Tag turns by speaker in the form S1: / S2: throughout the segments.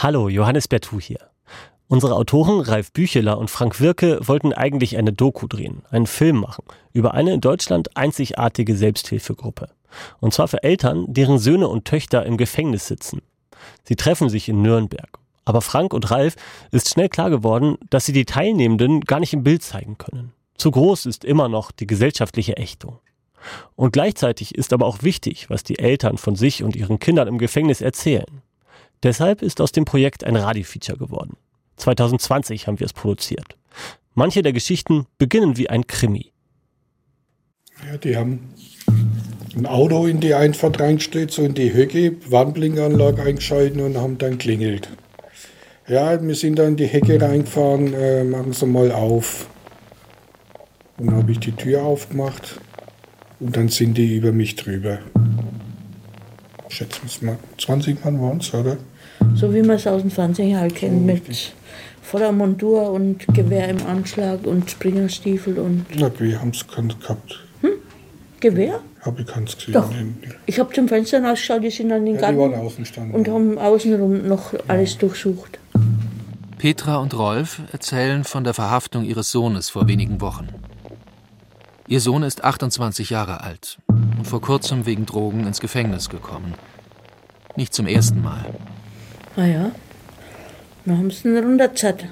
S1: Hallo, Johannes Bertou hier. Unsere Autoren Ralf Bücheler und Frank Wirke wollten eigentlich eine Doku drehen, einen Film machen, über eine in Deutschland einzigartige Selbsthilfegruppe. Und zwar für Eltern, deren Söhne und Töchter im Gefängnis sitzen. Sie treffen sich in Nürnberg. Aber Frank und Ralf ist schnell klar geworden, dass sie die Teilnehmenden gar nicht im Bild zeigen können. Zu groß ist immer noch die gesellschaftliche Ächtung. Und gleichzeitig ist aber auch wichtig, was die Eltern von sich und ihren Kindern im Gefängnis erzählen. Deshalb ist aus dem Projekt ein Radiofeature geworden. 2020 haben wir es produziert. Manche der Geschichten beginnen wie ein Krimi.
S2: Ja, die haben ein Auto in die Einfahrt reingestellt, so in die Hecke, Warnblinkanlage eingeschalten und haben dann klingelt. Ja, wir sind dann in die Hecke reingefahren, machen Sie mal auf. Und dann habe ich die Tür aufgemacht und dann sind die über mich drüber. Schätzen wir es mal, 20 Mann waren es, oder?
S3: So wie man es aus dem Fernsehen halt kennt, mit voller Montur und Gewehr im Anschlag und Springerstiefel und...
S2: Na, wir haben es gehabt.
S3: Gewehr?
S2: Habe ich keins gesehen.
S3: Doch. Ich habe zum Fenster rausgeschaut, die sind an den Garten
S2: die waren außen standen,
S3: und haben außenrum noch alles durchsucht.
S4: Petra und Rolf erzählen von der Verhaftung ihres Sohnes vor wenigen Wochen. Ihr Sohn ist 28 Jahre alt und vor kurzem wegen Drogen ins Gefängnis gekommen. Nicht zum ersten Mal.
S3: Ah ja, dann haben sie ihn runtergezerrt.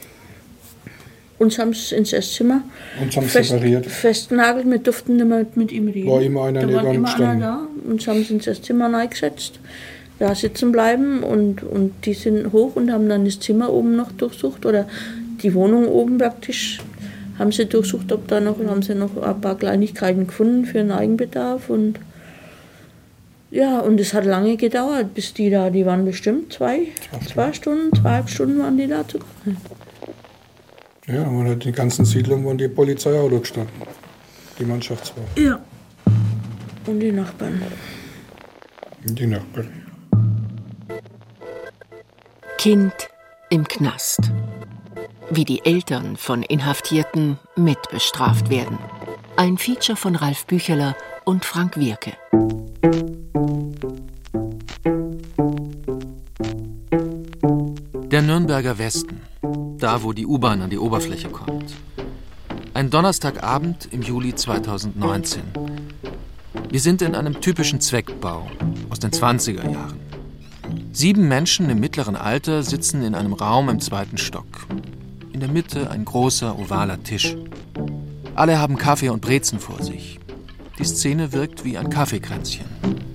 S3: Uns haben sie ins Esszimmer festgenagelt, wir durften nicht mehr mit ihm reden.
S2: War immer einer neben ihm gestanden.
S3: Da. Uns haben sie ins Esszimmer reingesetzt, da sitzen bleiben und die sind hoch und haben dann das Zimmer oben noch durchsucht oder die Wohnung oben praktisch. Haben sie durchsucht, ob da noch, haben sie noch ein paar Kleinigkeiten gefunden für den Eigenbedarf und ja, und es hat lange gedauert, bis die waren bestimmt 2,5 Stunden waren die da zu kommen.
S2: Ja, und in der ganzen Siedlung waren die Polizeiautos gestanden, die Mannschaftswagen.
S3: Ja, und die Nachbarn.
S5: Kind im Knast. Wie die Eltern von Inhaftierten mitbestraft werden. Ein Feature von Ralf Bücheler und Frank Wirke.
S4: Der Nürnberger Westen, da wo die U-Bahn an die Oberfläche kommt. Ein Donnerstagabend im Juli 2019. Wir sind in einem typischen Zweckbau aus den 20er Jahren. 7 Menschen im mittleren Alter sitzen in einem Raum im 2. Stock. In der Mitte ein großer, ovaler Tisch. Alle haben Kaffee und Brezen vor sich. Die Szene wirkt wie ein Kaffeekränzchen.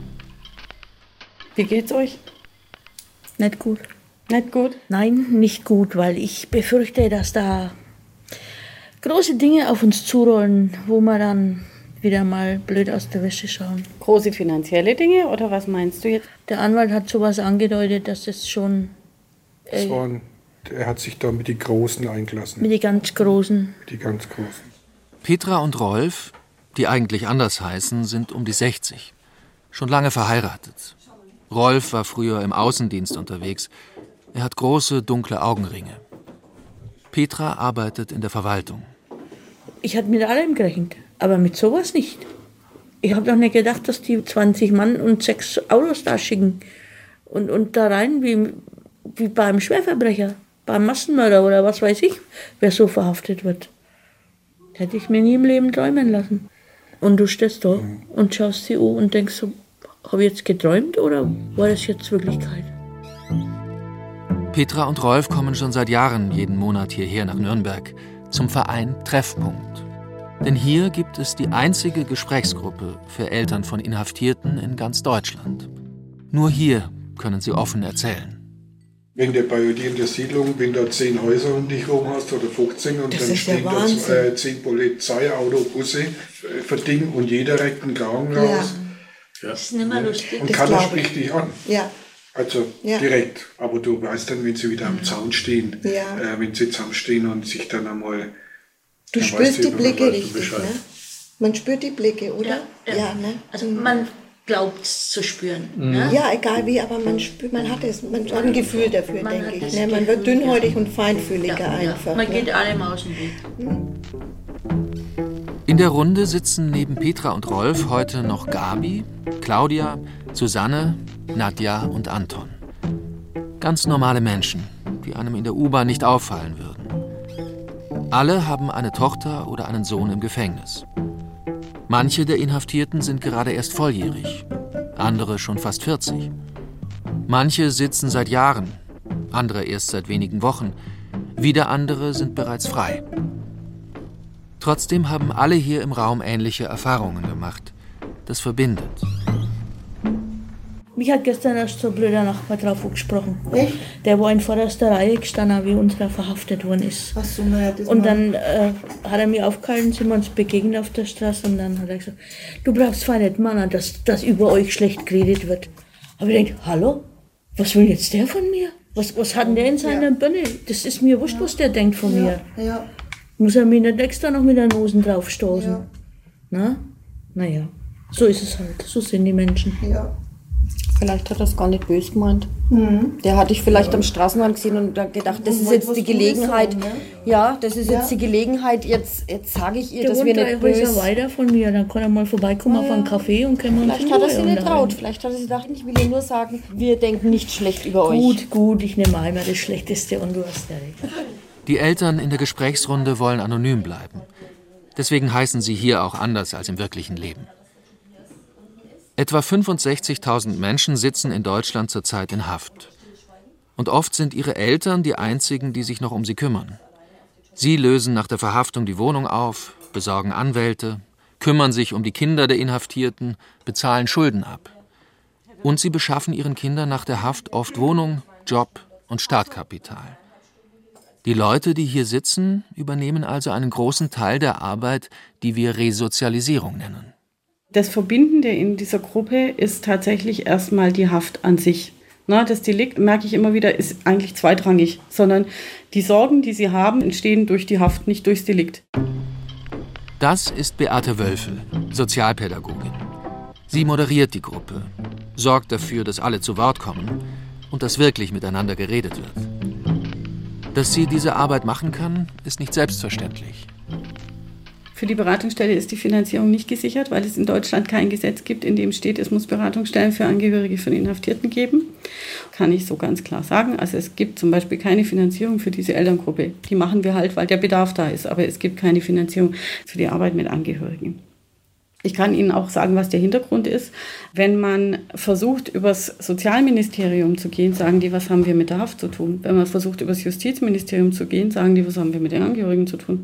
S3: Wie geht's euch? Nicht gut.
S6: Nicht gut?
S3: Nein, nicht gut, weil ich befürchte, dass da große Dinge auf uns zurollen, wo wir dann wieder mal blöd aus der Wäsche schauen.
S6: Große finanzielle Dinge oder was meinst du jetzt?
S3: Der Anwalt hat sowas angedeutet, dass es schon...
S2: Er hat sich da mit den Großen eingelassen.
S3: Mit den ganz Großen.
S2: Die ganz Großen.
S4: Petra und Rolf, die eigentlich anders heißen, sind um die 60. Schon lange verheiratet. Rolf war früher im Außendienst unterwegs. Er hat große, dunkle Augenringe. Petra arbeitet in der Verwaltung.
S3: Ich hatte mit allem gerechnet, aber mit sowas nicht. Ich habe doch nicht gedacht, dass die 20 Mann und 6 Autos da schicken. Und da rein wie beim Schwerverbrecher, beim Massenmörder oder was weiß ich, wer so verhaftet wird. Hätte ich mir nie im Leben träumen lassen. Und du stehst da und schaust sie an und denkst so, habe ich jetzt geträumt oder war das jetzt Wirklichkeit?
S4: Petra und Rolf kommen schon seit Jahren jeden Monat hierher nach Nürnberg zum Verein Treffpunkt. Denn hier gibt es die einzige Gesprächsgruppe für Eltern von Inhaftierten in ganz Deutschland. Nur hier können sie offen erzählen.
S2: Wenn du bei dir in der Siedlung, wenn du 10 Häuser um dich herum hast oder 15 und
S3: das
S2: dann stehen da 10 Polizeiautobusse für Ding und jeder reckt einen Kragen raus.
S3: Ja. Das ist nicht mehr lustig.
S2: Und keiner spricht dich an.
S7: Ja.
S2: Also direkt. Aber du weißt dann, wenn sie wieder am Zaun stehen, wenn sie zusammenstehen und sich dann einmal...
S7: Du spürst die Blicke richtig, ne? Man spürt die Blicke, oder?
S3: Ja,
S7: ne?
S3: Also man glaubt es zu spüren. Ne?
S7: Ja, egal wie, aber man spürt, man hat ein Gefühl dafür, denke ich. Ne? Man wird dünnhäutig und feinfühliger einfach.
S3: Man geht allem aus dem Weg.
S4: In der Runde sitzen neben Petra und Rolf heute noch Gabi, Claudia, Susanne, Nadja und Anton. Ganz normale Menschen, die einem in der U-Bahn nicht auffallen würden. Alle haben eine Tochter oder einen Sohn im Gefängnis. Manche der Inhaftierten sind gerade erst volljährig, andere schon fast 40. Manche sitzen seit Jahren, andere erst seit wenigen Wochen. Wieder andere sind bereits frei. Trotzdem haben alle hier im Raum ähnliche Erfahrungen gemacht. Das verbindet.
S3: Mich hat gestern erst so ein blöder Nachbar drauf gesprochen.
S7: Echt?
S3: Der war in vorderster Reihe gestanden, wie unserer verhaftet worden ist.
S7: Ach so, naja, das
S3: und dann hat er mich aufgehalten, sind wir uns begegnet auf der Straße und dann hat er gesagt, du brauchst zwar nicht meinen, dass über euch schlecht geredet wird. Aber ich denke, hallo, was will jetzt der von mir? Was hat denn der in seiner Birne? Das ist mir wurscht, was der denkt von mir.
S7: Ja.
S3: Muss er mir nicht extra noch mit der Nose draufstoßen? Ja. Naja, so ist es halt, so sind die Menschen.
S7: Ja.
S6: Vielleicht hat er es gar nicht böse gemeint. Der hat dich vielleicht am Straßenrand gesehen und hat gedacht, das ist jetzt die Gelegenheit. Ja, das ist jetzt die Gelegenheit, jetzt sage ich ihr, dass wir nicht böse...
S3: Der wohnt weiter von mir, dann kann er mal vorbeikommen auf einen Kaffee und können wir uns
S6: Vielleicht hat er sich nicht traut, vielleicht hat er sich gedacht, ich will ihr nur sagen, wir denken nicht schlecht über euch.
S3: Gut, ich nehme einmal das Schlechteste und du hast ja recht.
S4: Die Eltern in der Gesprächsrunde wollen anonym bleiben. Deswegen heißen sie hier auch anders als im wirklichen Leben. Etwa 65.000 Menschen sitzen in Deutschland zurzeit in Haft. Und oft sind ihre Eltern die einzigen, die sich noch um sie kümmern. Sie lösen nach der Verhaftung die Wohnung auf, besorgen Anwälte, kümmern sich um die Kinder der Inhaftierten, bezahlen Schulden ab. Und sie beschaffen ihren Kindern nach der Haft oft Wohnung, Job und Startkapital. Die Leute, die hier sitzen, übernehmen also einen großen Teil der Arbeit, die wir Resozialisierung nennen.
S6: Das Verbindende in dieser Gruppe ist tatsächlich erstmal die Haft an sich. Das Delikt, merke ich immer wieder, ist eigentlich zweitrangig, sondern die Sorgen, die sie haben, entstehen durch die Haft, nicht durchs Delikt.
S4: Das ist Beate Wölfel, Sozialpädagogin. Sie moderiert die Gruppe, sorgt dafür, dass alle zu Wort kommen und dass wirklich miteinander geredet wird. Dass sie diese Arbeit machen kann, ist nicht selbstverständlich.
S6: Für die Beratungsstelle ist die Finanzierung nicht gesichert, weil es in Deutschland kein Gesetz gibt, in dem steht, es muss Beratungsstellen für Angehörige von Inhaftierten geben. Kann ich so ganz klar sagen. Also es gibt zum Beispiel keine Finanzierung für diese Elterngruppe. Die machen wir halt, weil der Bedarf da ist. Aber es gibt keine Finanzierung für die Arbeit mit Angehörigen. Ich kann Ihnen auch sagen, was der Hintergrund ist. Wenn man versucht, übers Sozialministerium zu gehen, sagen die, was haben wir mit der Haft zu tun? Wenn man versucht, übers Justizministerium zu gehen, sagen die, was haben wir mit den Angehörigen zu tun?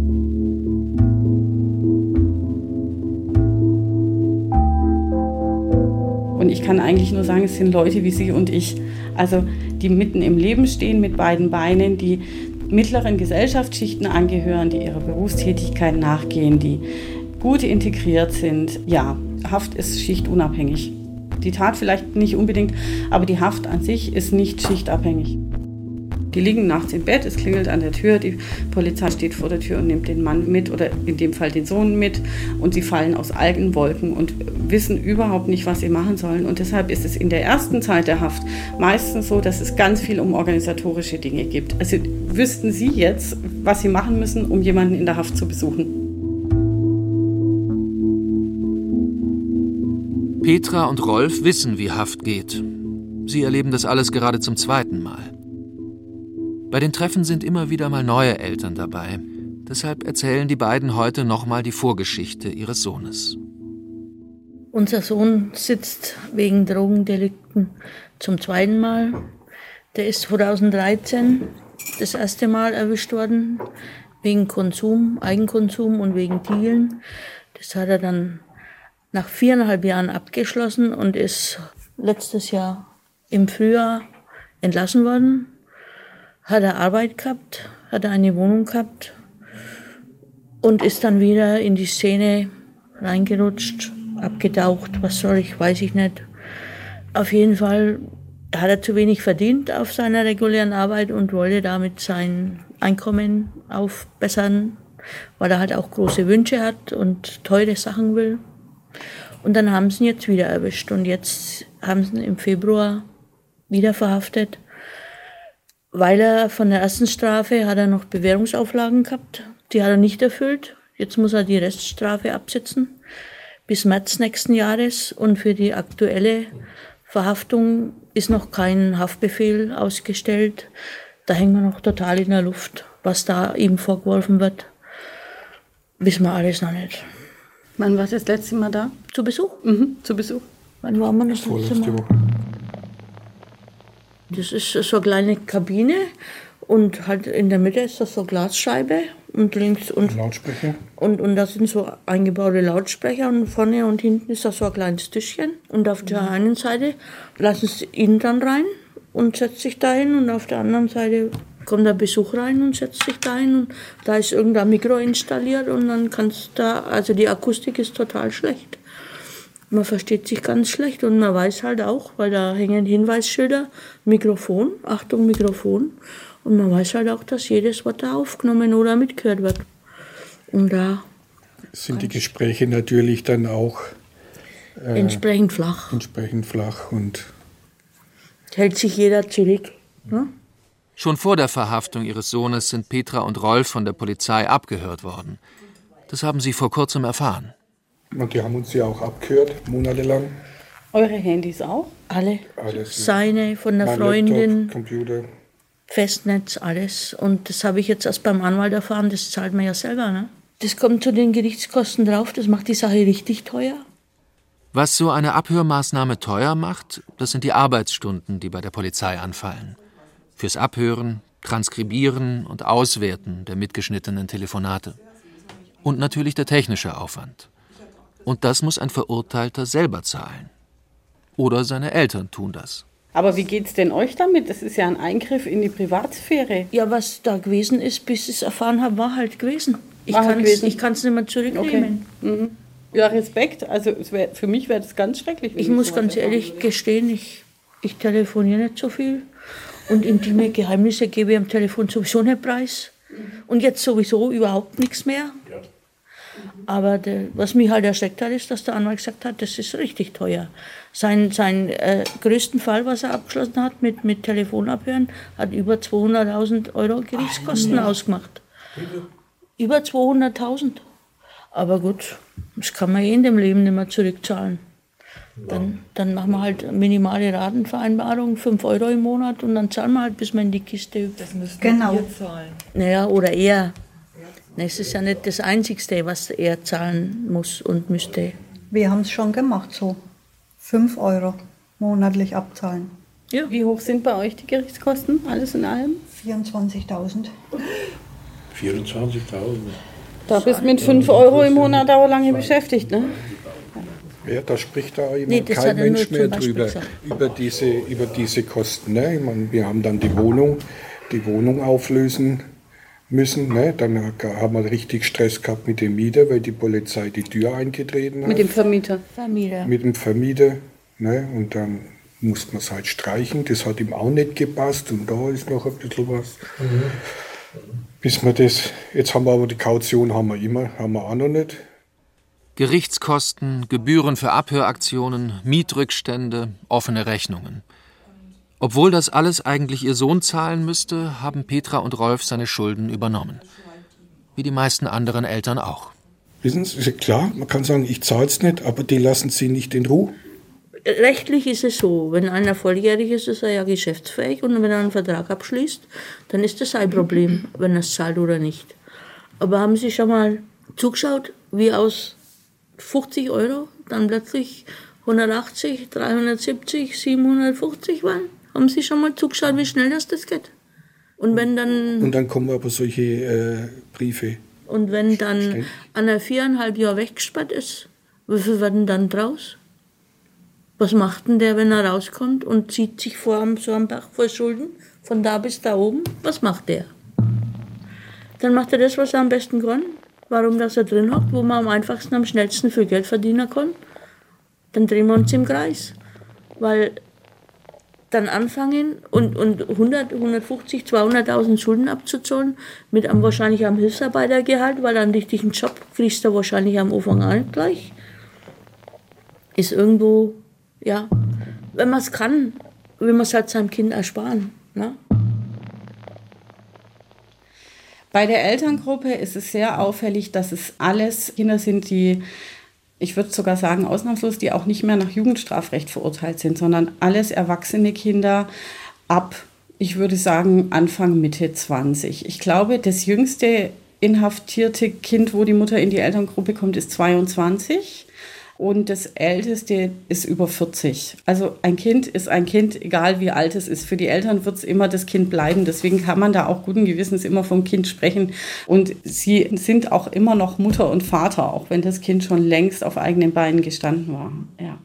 S6: Und ich kann eigentlich nur sagen, es sind Leute wie Sie und ich, also die mitten im Leben stehen mit beiden Beinen, die mittleren Gesellschaftsschichten angehören, die ihrer Berufstätigkeit nachgehen, die gut integriert sind. Ja, Haft ist schichtunabhängig. Die Tat vielleicht nicht unbedingt, aber die Haft an sich ist nicht schichtabhängig. Die liegen nachts im Bett, es klingelt an der Tür, die Polizei steht vor der Tür und nimmt den Mann mit oder in dem Fall den Sohn mit und sie fallen aus allen Wolken und wissen überhaupt nicht, was sie machen sollen. Und deshalb ist es in der ersten Zeit der Haft meistens so, dass es ganz viel um organisatorische Dinge gibt. Also wüssten Sie jetzt, was Sie machen müssen, um jemanden in der Haft zu besuchen?
S4: Petra und Rolf wissen, wie Haft geht. Sie erleben das alles gerade zum zweiten Mal. Bei den Treffen sind immer wieder mal neue Eltern dabei. Deshalb erzählen die beiden heute nochmal die Vorgeschichte ihres Sohnes.
S3: Unser Sohn sitzt wegen Drogendelikten zum zweiten Mal. Der ist 2013 das erste Mal erwischt worden, wegen Konsum, Eigenkonsum und wegen Dealen. Das hat er dann nach 4,5 Jahren abgeschlossen und ist letztes Jahr im Frühjahr entlassen worden. Hat er Arbeit gehabt, hat er eine Wohnung gehabt und ist dann wieder in die Szene reingerutscht, abgetaucht, was soll ich, weiß ich nicht. Auf jeden Fall hat er zu wenig verdient auf seiner regulären Arbeit und wollte damit sein Einkommen aufbessern, weil er halt auch große Wünsche hat und teure Sachen will. Und dann haben sie ihn jetzt wieder erwischt und jetzt haben sie ihn im Februar wieder verhaftet. Weil er von der ersten Strafe hat er noch Bewährungsauflagen gehabt. Die hat er nicht erfüllt. Jetzt muss er die Reststrafe absitzen bis März nächsten Jahres. Und für die aktuelle Verhaftung ist noch kein Haftbefehl ausgestellt. Da hängen wir noch total in der Luft. Was da ihm vorgeworfen wird, wissen wir alles noch nicht.
S6: Wann war das letzte Mal da?
S3: Zu Besuch?
S6: Zu Besuch.
S3: Wann waren wir das letzte Mal? Das ist so eine kleine Kabine und halt in der Mitte ist das so eine Glasscheibe und links und
S2: Lautsprecher.
S3: Und da sind so eingebaute Lautsprecher und vorne und hinten ist da so ein kleines Tischchen. Und auf der einen Seite lassen sie ihn dann rein und setzt sich da hin und auf der anderen Seite kommt der Besuch rein und setzt sich da hin und da ist irgendein Mikro installiert und dann kannst da, also die Akustik ist total schlecht. Man versteht sich ganz schlecht und man weiß halt auch, weil da hängen Hinweisschilder, Mikrofon, Achtung Mikrofon und man weiß halt auch, dass jedes Wort da aufgenommen oder mitgehört wird. Und da
S2: sind die Gespräche natürlich dann auch
S3: entsprechend flach.
S2: Und
S3: Hält sich jeder zurück. Ne?
S4: Schon vor der Verhaftung ihres Sohnes sind Petra und Rolf von der Polizei abgehört worden. Das haben sie vor kurzem erfahren.
S2: Und die haben uns ja auch abgehört, monatelang.
S6: Eure Handys auch?
S3: Alle.
S2: Alles.
S3: Seine, von der
S2: Mein
S3: Freundin,
S2: Laptop, Computer.
S3: Festnetz, alles. Und das habe ich jetzt erst beim Anwalt erfahren, das zahlt man ja selber. Ne? Das kommt zu den Gerichtskosten drauf, das macht die Sache richtig teuer.
S4: Was so eine Abhörmaßnahme teuer macht, das sind die Arbeitsstunden, die bei der Polizei anfallen. Fürs Abhören, Transkribieren und Auswerten der mitgeschnittenen Telefonate. Und natürlich der technische Aufwand. Und das muss ein Verurteilter selber zahlen. Oder seine Eltern tun das.
S6: Aber wie geht's denn euch damit? Das ist ja ein Eingriff in die Privatsphäre.
S3: Ja, was da gewesen ist, bis ich es erfahren habe, war halt gewesen. Ich kann es nicht mehr zurücknehmen.
S6: Okay. Mhm. Ja, Respekt. Also für mich wäre das ganz schrecklich.
S3: Ich muss ganz ehrlich gestehen, ich telefoniere nicht so viel. Und intime Geheimnisse gebe ich am Telefon sowieso nicht preis. Und jetzt sowieso überhaupt nichts mehr. Aber was mich halt erschreckt hat, ist, dass der Anwalt gesagt hat, das ist richtig teuer. Sein größten Fall, was er abgeschlossen hat mit Telefonabhören, hat über 200.000 € Gerichtskosten ausgemacht. Über 200.000. Aber gut, das kann man in dem Leben nicht mehr zurückzahlen. Dann machen wir halt minimale Ratenvereinbarung, 5 € im Monat und dann zahlen wir halt, bis wir in die Kiste übt.
S8: Das müssen wir zahlen.
S3: Naja, oder er. Es ist ja nicht das Einzigste, was er zahlen muss und müsste.
S8: Wir haben es schon gemacht, so 5 € monatlich abzahlen.
S6: Ja. Wie hoch sind bei euch die Gerichtskosten, alles in allem?
S8: 24.000.
S2: 24.000.
S6: Da bist du mit 5 € im Monat auch lange beschäftigt, ne?
S2: Ja, da spricht da kein Mensch mehr drüber, über diese Kosten. Ne? Ich meine, wir haben dann die Wohnung auflösen müssen. Ne? Dann haben wir richtig Stress gehabt mit dem Mieter, weil die Polizei die Tür eingetreten hat.
S6: Mit dem Vermieter.
S2: Mit dem Vermieter. Ne? Und dann musste man es halt streichen. Das hat ihm auch nicht gepasst. Und da ist noch ein bisschen was. Bis wir das. Jetzt haben wir aber die Kaution haben wir auch noch nicht.
S4: Gerichtskosten, Gebühren für Abhöraktionen, Mietrückstände, offene Rechnungen. Obwohl das alles eigentlich ihr Sohn zahlen müsste, haben Petra und Rolf seine Schulden übernommen. Wie die meisten anderen Eltern auch.
S2: Wissen Sie, klar, man kann sagen, ich zahle es nicht, aber die lassen Sie nicht in Ruhe.
S3: Rechtlich ist es so, wenn einer volljährig ist, ist er ja geschäftsfähig und wenn er einen Vertrag abschließt, dann ist das sein Problem, wenn er es zahlt oder nicht. Aber haben Sie schon mal zugeschaut, wie aus 50 € dann plötzlich 180, 370, 750 waren? Haben Sie schon mal zugeschaut, wie schnell das geht? Und dann
S2: kommen aber solche Briefe.
S3: Und wenn dann einer 4,5 Jahre weggesperrt ist, wie viel werden dann draus? Was macht denn der, wenn er rauskommt und zieht sich so am Bach vor Schulden, von da bis da oben? Was macht der? Dann macht er das, was er am besten kann. Warum, dass er drin hockt, wo man am einfachsten, am schnellsten viel Geld verdienen kann. Dann drehen wir uns im Kreis. Weil dann anfangen und 100, 150, 200.000 Schulden abzuzahlen, mit einem wahrscheinlich am Hilfsarbeitergehalt, weil einen richtigen Job kriegst du wahrscheinlich am Anfang auch nicht gleich. Ist irgendwo, ja, wenn man es kann, will man es halt seinem Kind ersparen. Ne? Bei der Elterngruppe ist es sehr auffällig, dass es alles Kinder sind, die
S6: ich würde sogar sagen ausnahmslos, die auch nicht mehr nach Jugendstrafrecht verurteilt sind, sondern alles erwachsene Kinder ab, ich würde sagen, Anfang, Mitte 20. Ich glaube, das jüngste inhaftierte Kind, wo die Mutter in die Elterngruppe kommt, ist 22. Und das Älteste ist über 40. Also ein Kind ist ein Kind, egal wie alt es ist. Für die Eltern wird es immer das Kind bleiben. Deswegen kann man da auch guten Gewissens immer vom Kind sprechen. Und sie sind auch immer noch Mutter und Vater, auch wenn das Kind schon längst auf eigenen Beinen gestanden war. Ja.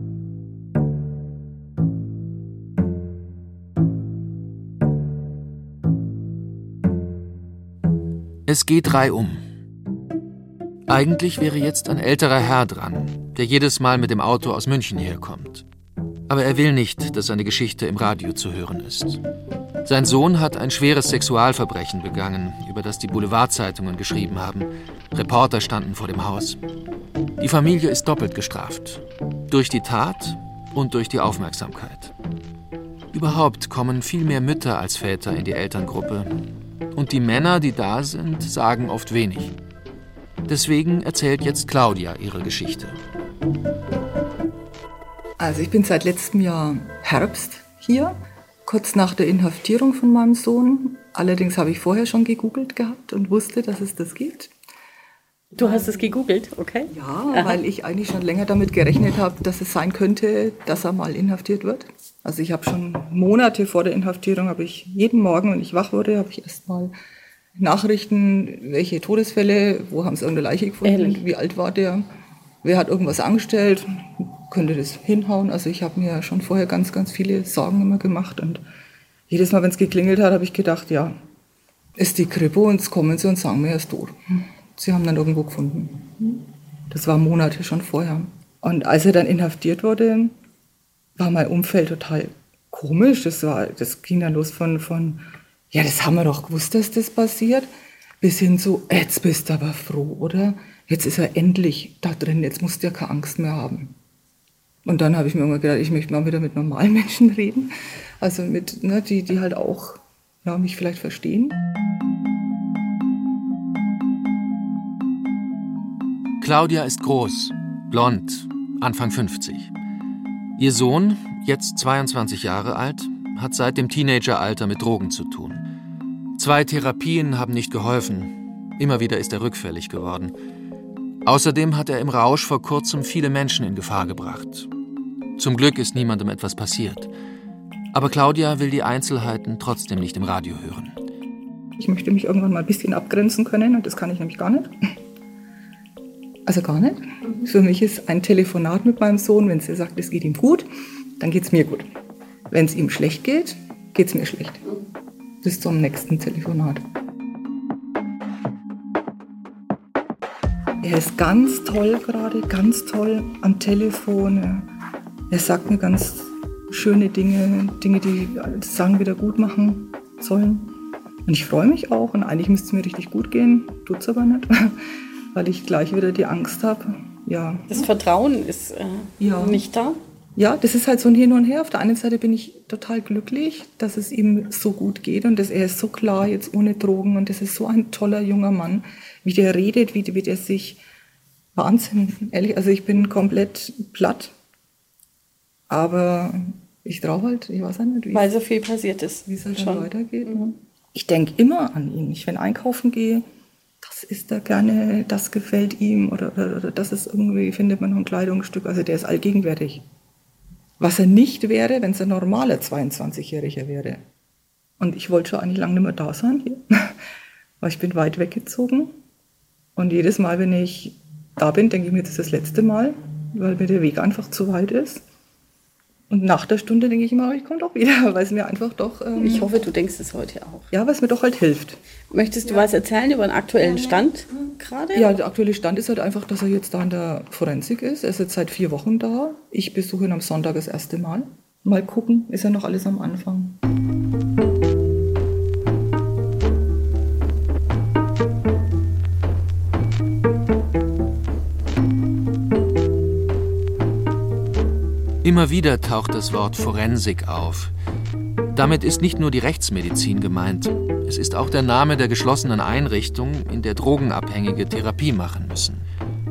S4: Es geht reihum. Eigentlich wäre jetzt ein älterer Herr dran, der jedes Mal mit dem Auto aus München herkommt. Aber er will nicht, dass seine Geschichte im Radio zu hören ist. Sein Sohn hat ein schweres Sexualverbrechen begangen, über das die Boulevardzeitungen geschrieben haben. Reporter standen vor dem Haus. Die Familie ist doppelt gestraft. Durch die Tat und durch die Aufmerksamkeit. Überhaupt kommen viel mehr Mütter als Väter in die Elterngruppe. Und die Männer, die da sind, sagen oft wenig. Deswegen erzählt jetzt Claudia ihre Geschichte.
S9: Also ich bin seit letztem Jahr Herbst hier, kurz nach der Inhaftierung von meinem Sohn. Allerdings habe ich vorher schon gegoogelt gehabt und wusste, dass es das gibt.
S6: Du hast es gegoogelt, okay?
S9: Ja, weil ich eigentlich schon länger damit gerechnet habe, dass es sein könnte, dass er mal inhaftiert wird. Also ich habe schon Monate vor der Inhaftierung, habe ich jeden Morgen, wenn ich wach wurde, habe ich erst mal Nachrichten, welche Todesfälle, wo haben sie irgendeine Leiche gefunden, ehrlich? Wie alt war der, wer hat irgendwas angestellt, könnte das hinhauen. Also ich habe mir schon vorher ganz, ganz viele Sorgen immer gemacht und jedes Mal, wenn es geklingelt hat, habe ich gedacht, ja, ist die Kripo und jetzt kommen sie und sagen mir, er ist tot. Sie haben dann irgendwo gefunden. Das war Monate schon vorher. Und als er dann inhaftiert wurde, war mein Umfeld total komisch. Das ging dann los von ja, das haben wir doch gewusst, dass das passiert, bis hin zu, jetzt bist du aber froh, oder? Jetzt ist er endlich da drin, jetzt musst du ja keine Angst mehr haben. Und dann habe ich mir immer gedacht, ich möchte mal wieder mit normalen Menschen reden, also mit, ne, die halt auch ja, mich vielleicht verstehen.
S4: Claudia ist groß, blond, Anfang 50. Ihr Sohn, jetzt 22 Jahre alt, hat seit dem Teenageralter mit Drogen zu tun. 2 Therapien haben nicht geholfen. Immer wieder ist er rückfällig geworden. Außerdem hat er im Rausch vor kurzem viele Menschen in Gefahr gebracht. Zum Glück ist niemandem etwas passiert. Aber Claudia will die Einzelheiten trotzdem nicht im Radio hören.
S9: Ich möchte mich irgendwann mal ein bisschen abgrenzen können und das kann ich nämlich gar nicht. Also gar nicht. Für mich ist ein Telefonat mit meinem Sohn, wenn er sagt, es geht ihm gut, dann geht es mir gut. Wenn es ihm schlecht geht, geht es mir schlecht. Bis zum nächsten Telefonat. Er ist ganz toll gerade, ganz toll am Telefon. Er sagt mir ganz schöne Dinge, die das Sagen wieder gut machen sollen. Und ich freue mich auch und eigentlich müsste es mir richtig gut gehen, tut es aber nicht, weil ich gleich wieder die Angst habe. Ja.
S6: Das Vertrauen ist nicht da.
S9: Ja, das ist halt so ein Hin und Her. Auf der einen Seite bin ich total glücklich, dass es ihm so gut geht und dass er ist so klar jetzt ohne Drogen und das ist so ein toller junger Mann, wie der redet, wie der sich, Wahnsinn, ehrlich, also ich bin komplett platt, aber ich traue halt, ich weiß nicht,
S6: weil so viel passiert ist,
S9: wie es halt schon weitergeht. Mhm. Ich denke immer an ihn, wenn ich einkaufen gehe, das isst er gerne, das gefällt ihm oder das ist irgendwie, findet man noch ein Kleidungsstück, also der ist allgegenwärtig. Was er nicht wäre, wenn es ein normaler 22-Jähriger wäre. Und ich wollte schon eigentlich lange nicht mehr da sein hier, weil ich bin weit weggezogen. Und jedes Mal, wenn ich da bin, denke ich mir, das ist das letzte Mal, weil mir der Weg einfach zu weit ist. Und nach der Stunde denke ich immer, ich komme doch wieder, weil es mir einfach doch...
S6: ich hoffe, du denkst es heute auch.
S9: Ja, weil es mir doch halt hilft.
S6: Möchtest du was erzählen über den aktuellen Stand gerade?
S9: Ja, der aktuelle Stand ist halt einfach, dass er jetzt da in der Forensik ist. Er ist jetzt seit 4 Wochen da. Ich besuche ihn am Sonntag das erste Mal. Mal gucken, ist ja noch alles am Anfang.
S4: Immer wieder taucht das Wort Forensik auf. Damit ist nicht nur die Rechtsmedizin gemeint, es ist auch der Name der geschlossenen Einrichtung, in der Drogenabhängige Therapie machen müssen.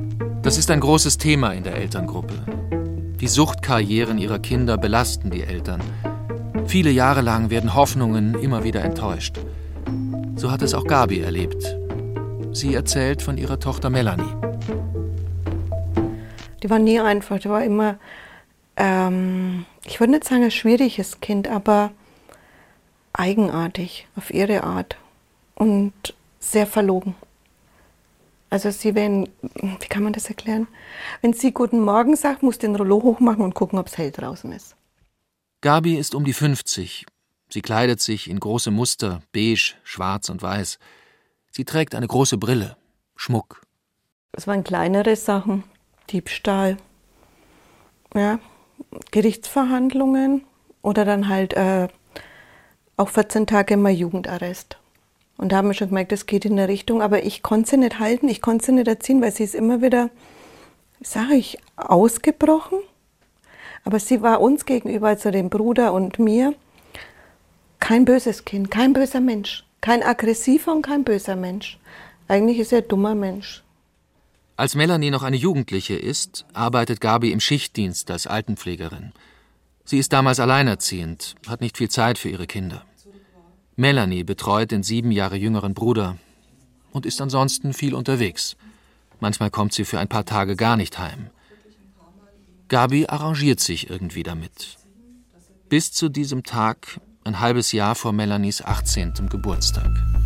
S4: Das ist ein großes Thema in der Elterngruppe. Die Suchtkarrieren ihrer Kinder belasten die Eltern. Viele Jahre lang werden Hoffnungen immer wieder enttäuscht. So hat es auch Gabi erlebt. Sie erzählt von ihrer Tochter Melanie.
S7: Die war nie einfach, die war immer, ich würde nicht sagen ein schwieriges Kind, aber eigenartig auf ihre Art und sehr verlogen. Also wie kann man das erklären? Wenn sie Guten Morgen sagt, muss den Rollo hochmachen und gucken, ob es hell draußen ist.
S4: Gabi ist um die 50. Sie kleidet sich in große Muster, beige, schwarz und weiß. Sie trägt eine große Brille, Schmuck.
S7: Es waren kleinere Sachen, Diebstahl, ja, Gerichtsverhandlungen oder dann halt auch 14 Tage immer Jugendarrest. Und da haben wir schon gemerkt, das geht in eine Richtung, aber ich konnte sie nicht halten, ich konnte sie nicht erziehen, weil sie ist immer wieder, sage ich, ausgebrochen. Aber sie war uns gegenüber, also dem Bruder und mir, kein böses Kind, kein böser Mensch. Kein aggressiver und kein böser Mensch. Eigentlich ist er ein dummer Mensch.
S4: Als Melanie noch eine Jugendliche ist, arbeitet Gabi im Schichtdienst als Altenpflegerin. Sie ist damals alleinerziehend, hat nicht viel Zeit für ihre Kinder. Melanie betreut den 7 Jahre jüngeren Bruder und ist ansonsten viel unterwegs. Manchmal kommt sie für ein paar Tage gar nicht heim. Gabi arrangiert sich irgendwie damit. Bis zu diesem Tag, ein halbes Jahr vor Melanies 18. Geburtstag.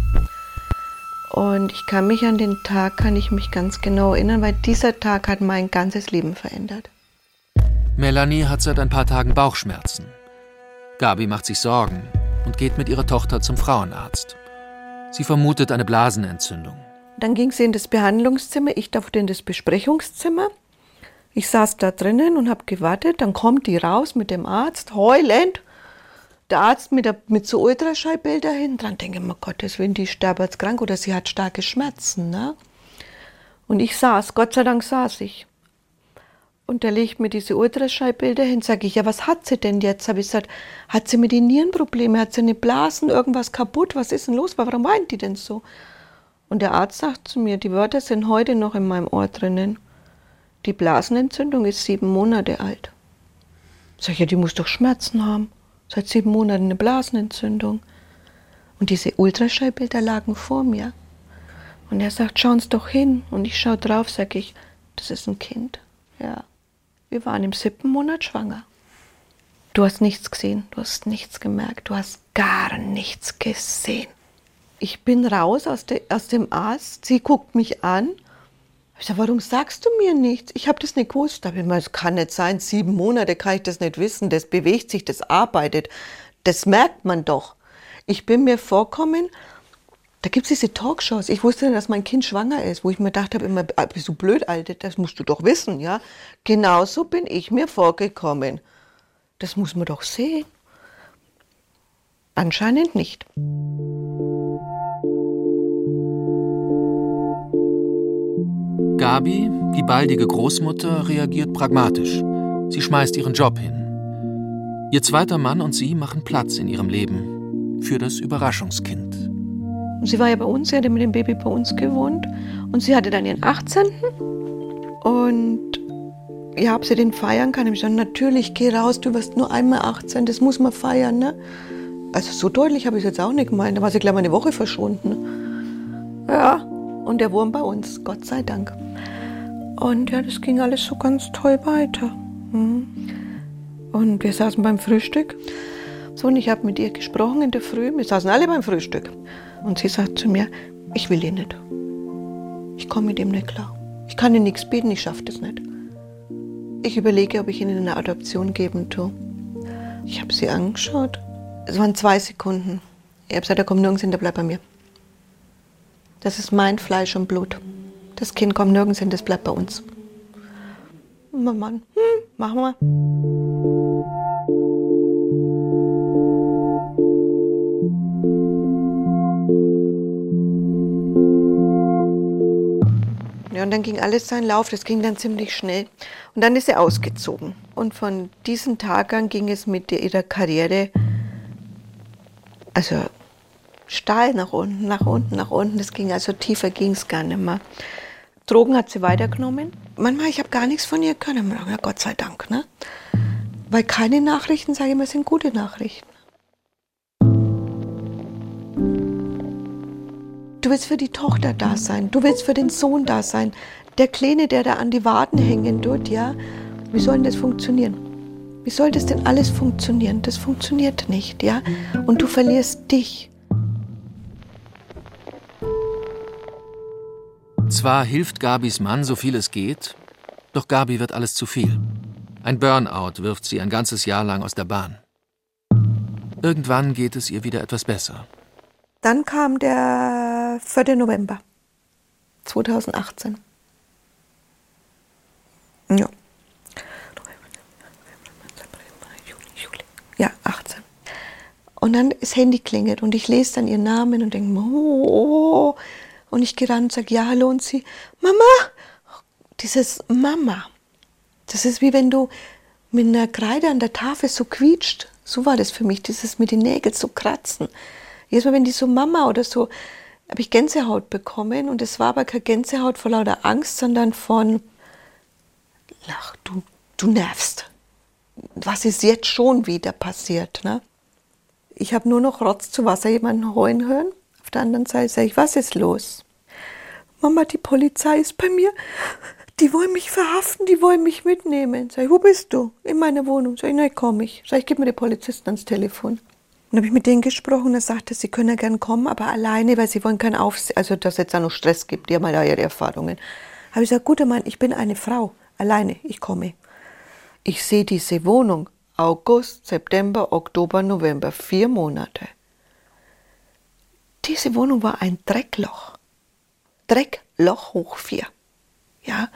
S7: Und ich kann mich an den Tag, ganz genau erinnern, weil dieser Tag hat mein ganzes Leben verändert.
S4: Melanie hat seit ein paar Tagen Bauchschmerzen. Gabi macht sich Sorgen und geht mit ihrer Tochter zum Frauenarzt. Sie vermutet eine Blasenentzündung.
S7: Dann ging sie in das Behandlungszimmer, ich durfte in das Besprechungszimmer. Ich saß da drinnen und habe gewartet, dann kommt die raus mit dem Arzt, heulend. Der Arzt mit so Ultraschallbilder hin, dran denke ich mir, Gottes Willen, die ist sterbenskrank oder sie hat starke Schmerzen. Ne? Und ich saß, Gott sei Dank saß ich. Und der legt mir diese Ultraschallbilder hin, sage ich, ja, was hat sie denn jetzt? Habe ich gesagt, hat sie mit den Nierenprobleme, hat sie eine Blasen, irgendwas kaputt, was ist denn los, warum weint die denn so? Und der Arzt sagt zu mir, die Wörter sind heute noch in meinem Ohr drinnen. Die Blasenentzündung ist 7 Monate alt. Sag ich, ja, die muss doch Schmerzen haben. Seit 7 Monaten eine Blasenentzündung. Und diese Ultraschallbilder lagen vor mir. Und er sagt, schauen Sie doch hin. Und ich schaue drauf, sage ich, das ist ein Kind. Ja, wir waren im 7. Monat schwanger. Du hast nichts gesehen, du hast nichts gemerkt, du hast gar nichts gesehen. Ich bin raus aus dem Arzt, sie guckt mich an. Ich sage, warum sagst du mir nichts? Ich habe das nicht gewusst. Da habe ich mir, das kann nicht sein, 7 Monate kann ich das nicht wissen. Das bewegt sich, das arbeitet. Das merkt man doch. Ich bin mir vorkommen, da gibt es diese Talkshows. Ich wusste nicht, dass mein Kind schwanger ist, wo ich mir gedacht habe, immer, bist du blöd, Alte, das musst du doch wissen, ja? Genauso bin ich mir vorgekommen. Das muss man doch sehen. Anscheinend nicht.
S4: Gabi, die baldige Großmutter, reagiert pragmatisch. Sie schmeißt ihren Job hin. Ihr zweiter Mann und sie machen Platz in ihrem Leben für das Überraschungskind.
S7: Sie war ja bei uns, sie hatte mit dem Baby bei uns gewohnt und sie hatte dann ihren 18. Und ja, ob sie den feiern kann, ich gesagt, natürlich, geh raus, du wirst nur einmal 18, das muss man feiern, ne? Also so deutlich habe ich es jetzt auch nicht gemeint, da war sie gleich mal eine Woche verschwunden. Ja, und der Wurm bei uns, Gott sei Dank. Und ja, das ging alles so ganz toll weiter. Und wir saßen beim Frühstück. So, und ich habe mit ihr gesprochen in der Früh. Wir saßen alle beim Frühstück. Und sie sagt zu mir, ich will ihn nicht. Ich komme mit ihm nicht klar. Ich kann ihm nichts bieten, ich schaffe das nicht. Ich überlege, ob ich ihn in eine Adoption geben tue. Ich habe sie angeschaut. Es waren 2 Sekunden. Ich habe gesagt, er kommt nirgends hin, der bleibt bei mir. Das ist mein Fleisch und Blut. Das Kind kommt nirgends hin, das bleibt bei uns. Mann, machen wir. Ja, und dann ging alles seinen Lauf, das ging dann ziemlich schnell. Und dann ist er ausgezogen. Und von diesem Tag an ging es mit ihrer Karriere, also steil nach unten, nach unten, nach unten. Das ging also tiefer, ging es gar nicht mehr. Drogen hat sie weitergenommen. Manchmal, ich habe gar nichts von ihr können. Ja, Gott sei Dank, ne? Weil keine Nachrichten, sage ich mal, sind gute Nachrichten. Du willst für die Tochter da sein, du willst für den Sohn da sein. Der Kleine, der da an die Waden hängen tut, ja, wie soll denn das funktionieren? Wie soll das denn alles funktionieren? Das funktioniert nicht, ja? Und du verlierst dich.
S4: Zwar hilft Gabis Mann, so viel es geht, doch Gabi wird alles zu viel. Ein Burnout wirft sie ein ganzes Jahr lang aus der Bahn. Irgendwann geht es ihr wieder etwas besser.
S7: Dann kam der 4. November 2018. Ja. Ja, 18. Und dann das Handy klingelt und ich lese dann ihren Namen und denke, oh. Und ich gehe ran und sage, ja, hallo, und sie, Mama. Dieses Mama, das ist wie wenn du mit einer Kreide an der Tafel so quietscht. So war das für mich, dieses mit den Nägeln so kratzen. Jedes Mal, wenn die so Mama oder so, habe ich Gänsehaut bekommen. Und es war aber keine Gänsehaut vor lauter Angst, sondern von, ach, du nervst. Was ist jetzt schon wieder passiert? Ne? Ich habe nur noch Rotz zu Wasser jemanden heulen hören. Auf der anderen Seite sage ich, was ist los? Mama, die Polizei ist bei mir. Die wollen mich verhaften, die wollen mich mitnehmen. Sag ich, wo bist du? In meiner Wohnung. Sag ich, nein, komm ich. Sag ich, gib mir die Polizisten ans Telefon. Dann habe ich mit denen gesprochen und er sagte, sie können ja gern kommen, aber alleine, weil sie wollen keinen Aufsehen, also dass es jetzt auch noch Stress gibt, die haben ja ihre Erfahrungen. Habe ich gesagt, guter Mann, ich bin eine Frau, alleine, ich komme. Ich sehe diese Wohnung, August, September, Oktober, November, 4 Monate. Diese Wohnung war ein Dreckloch. Dreckloch hoch 4. Ja.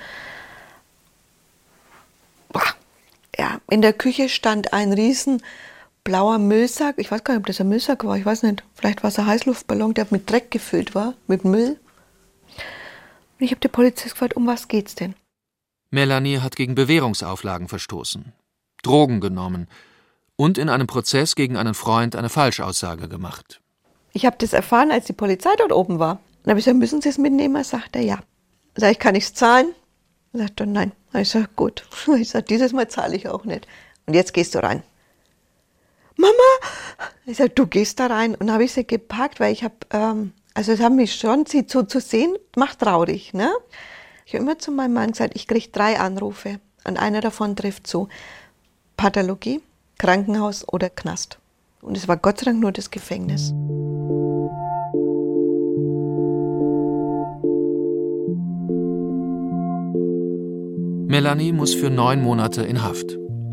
S7: Boah. Ja, in der Küche stand ein riesen blauer Müllsack. Ich weiß gar nicht, ob das ein Müllsack war. Ich weiß nicht. Vielleicht war es ein Heißluftballon, der mit Dreck gefüllt war, mit Müll. Und ich habe den Polizist gefragt, um was geht's denn?
S4: Melanie hat gegen Bewährungsauflagen verstoßen, Drogen genommen und in einem Prozess gegen einen Freund eine Falschaussage gemacht.
S7: Ich habe das erfahren, als die Polizei dort oben war. Dann habe ich gesagt, müssen Sie es mitnehmen? Sagt er, ja. Sag ich, kann ich es zahlen? Sagt er, nein. Ich sage, gut. Ich sage, dieses Mal zahle ich auch nicht. Und jetzt gehst du rein. Mama! Ich sage, du gehst da rein. Und dann habe ich sie gepackt, weil ich habe, also es haben mich schon, sie so zu sehen, macht traurig, ne? Ich habe immer zu meinem Mann gesagt, ich kriege 3 Anrufe. Und einer davon trifft zu. Pathologie, Krankenhaus oder Knast. Und es war Gott sei Dank nur das Gefängnis.
S4: Melanie muss für 9 Monate in Haft.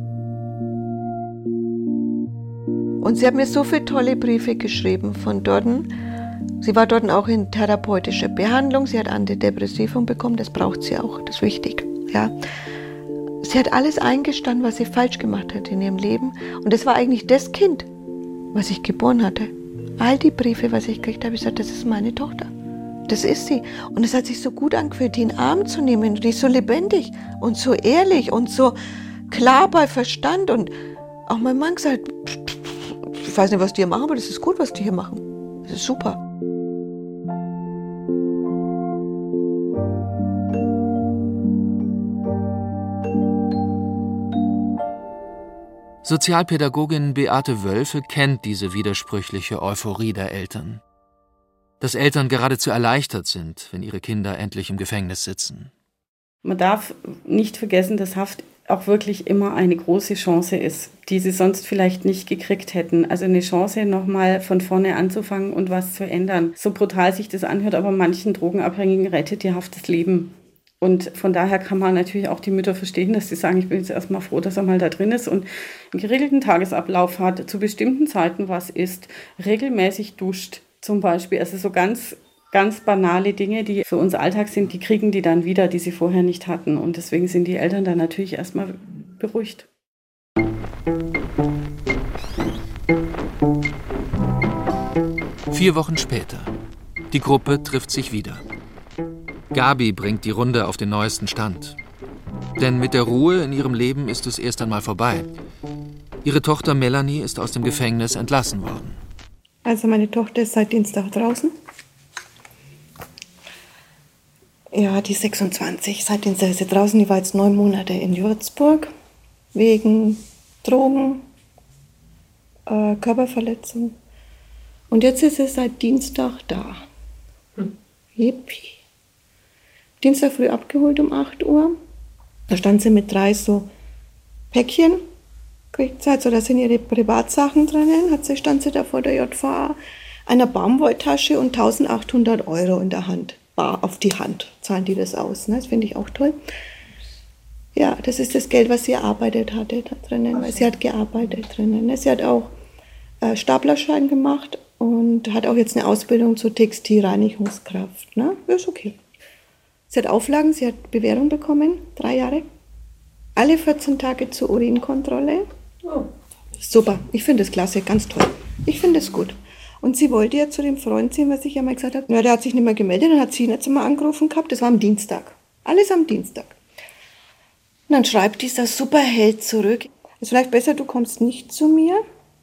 S7: Und sie hat mir so viele tolle Briefe geschrieben von dort. Sie war dort auch in therapeutischer Behandlung. Sie hat Antidepressivum bekommen, das braucht sie auch, das ist wichtig. Ja. Sie hat alles eingestanden, was sie falsch gemacht hat in ihrem Leben. Und das war eigentlich das Kind, was ich geboren hatte. All die Briefe, was ich gekriegt habe, ich gesagt, das ist meine Tochter. Das ist sie. Und es hat sich so gut angefühlt, die in den Arm zu nehmen. Die ist so lebendig und so ehrlich und so klar bei Verstand. Und auch mein Mann gesagt, ich weiß nicht, was die hier machen, aber das ist gut, was die hier machen. Das ist super.
S4: Sozialpädagogin Beate Wölfe kennt diese widersprüchliche Euphorie der Eltern. Dass Eltern geradezu erleichtert sind, wenn ihre Kinder endlich im Gefängnis sitzen.
S6: Man darf nicht vergessen, dass Haft auch wirklich immer eine große Chance ist, die sie sonst vielleicht nicht gekriegt hätten. Also eine Chance, nochmal von vorne anzufangen und was zu ändern. So brutal sich das anhört, aber manchen Drogenabhängigen rettet die Haft das Leben. Und von daher kann man natürlich auch die Mütter verstehen, dass sie sagen, ich bin jetzt erstmal froh, dass er mal da drin ist und einen geregelten Tagesablauf hat, zu bestimmten Zeiten was isst, regelmäßig duscht zum Beispiel. Also so ganz banale Dinge, die für uns Alltag sind, die kriegen die dann wieder, die sie vorher nicht hatten. Und deswegen sind die Eltern dann natürlich erstmal beruhigt.
S4: Vier Wochen später. Die Gruppe trifft sich wieder. Gabi bringt die Runde auf den neuesten Stand. Denn mit der Ruhe in ihrem Leben ist es erst einmal vorbei. Ihre Tochter Melanie ist aus dem Gefängnis entlassen worden.
S7: Also meine Tochter ist seit Dienstag draußen. Ja, die 26, seitdem sie ist draußen, die war jetzt 9 Monate in Würzburg, wegen Drogen, Körperverletzung. Und jetzt ist sie seit Dienstag da. Yippie. Dienstag früh abgeholt um 8 Uhr. Da stand sie mit 3 so Päckchen, kriegt sie halt so, da sind ihre Privatsachen drinnen, stand sie da vor der JVA, einer Baumwolltasche und 1.800 € in der Hand. Bar auf die Hand zahlen die das aus. Ne? Das finde ich auch toll. Ja, das ist das Geld, was sie erarbeitet hatte da drinnen, weil sie hat gearbeitet drinnen. Ne? Sie hat auch Staplerschein gemacht und hat auch jetzt eine Ausbildung zur Textilreinigungskraft. Ne? Ja, ist okay. Sie hat Auflagen, sie hat Bewährung bekommen, 3 Jahre. Alle 14 Tage zur Urinkontrolle. Oh. Super, ich finde das klasse, ganz toll. Ich finde es gut. Und sie wollte ja zu dem Freund ziehen, was ich ja mal gesagt habe. Ja, der hat sich nicht mehr gemeldet, dann hat sie ihn jetzt mal angerufen gehabt. Das war am Dienstag. Alles am Dienstag. Und dann schreibt dieser Superheld zurück. Ist vielleicht besser, du kommst nicht zu mir.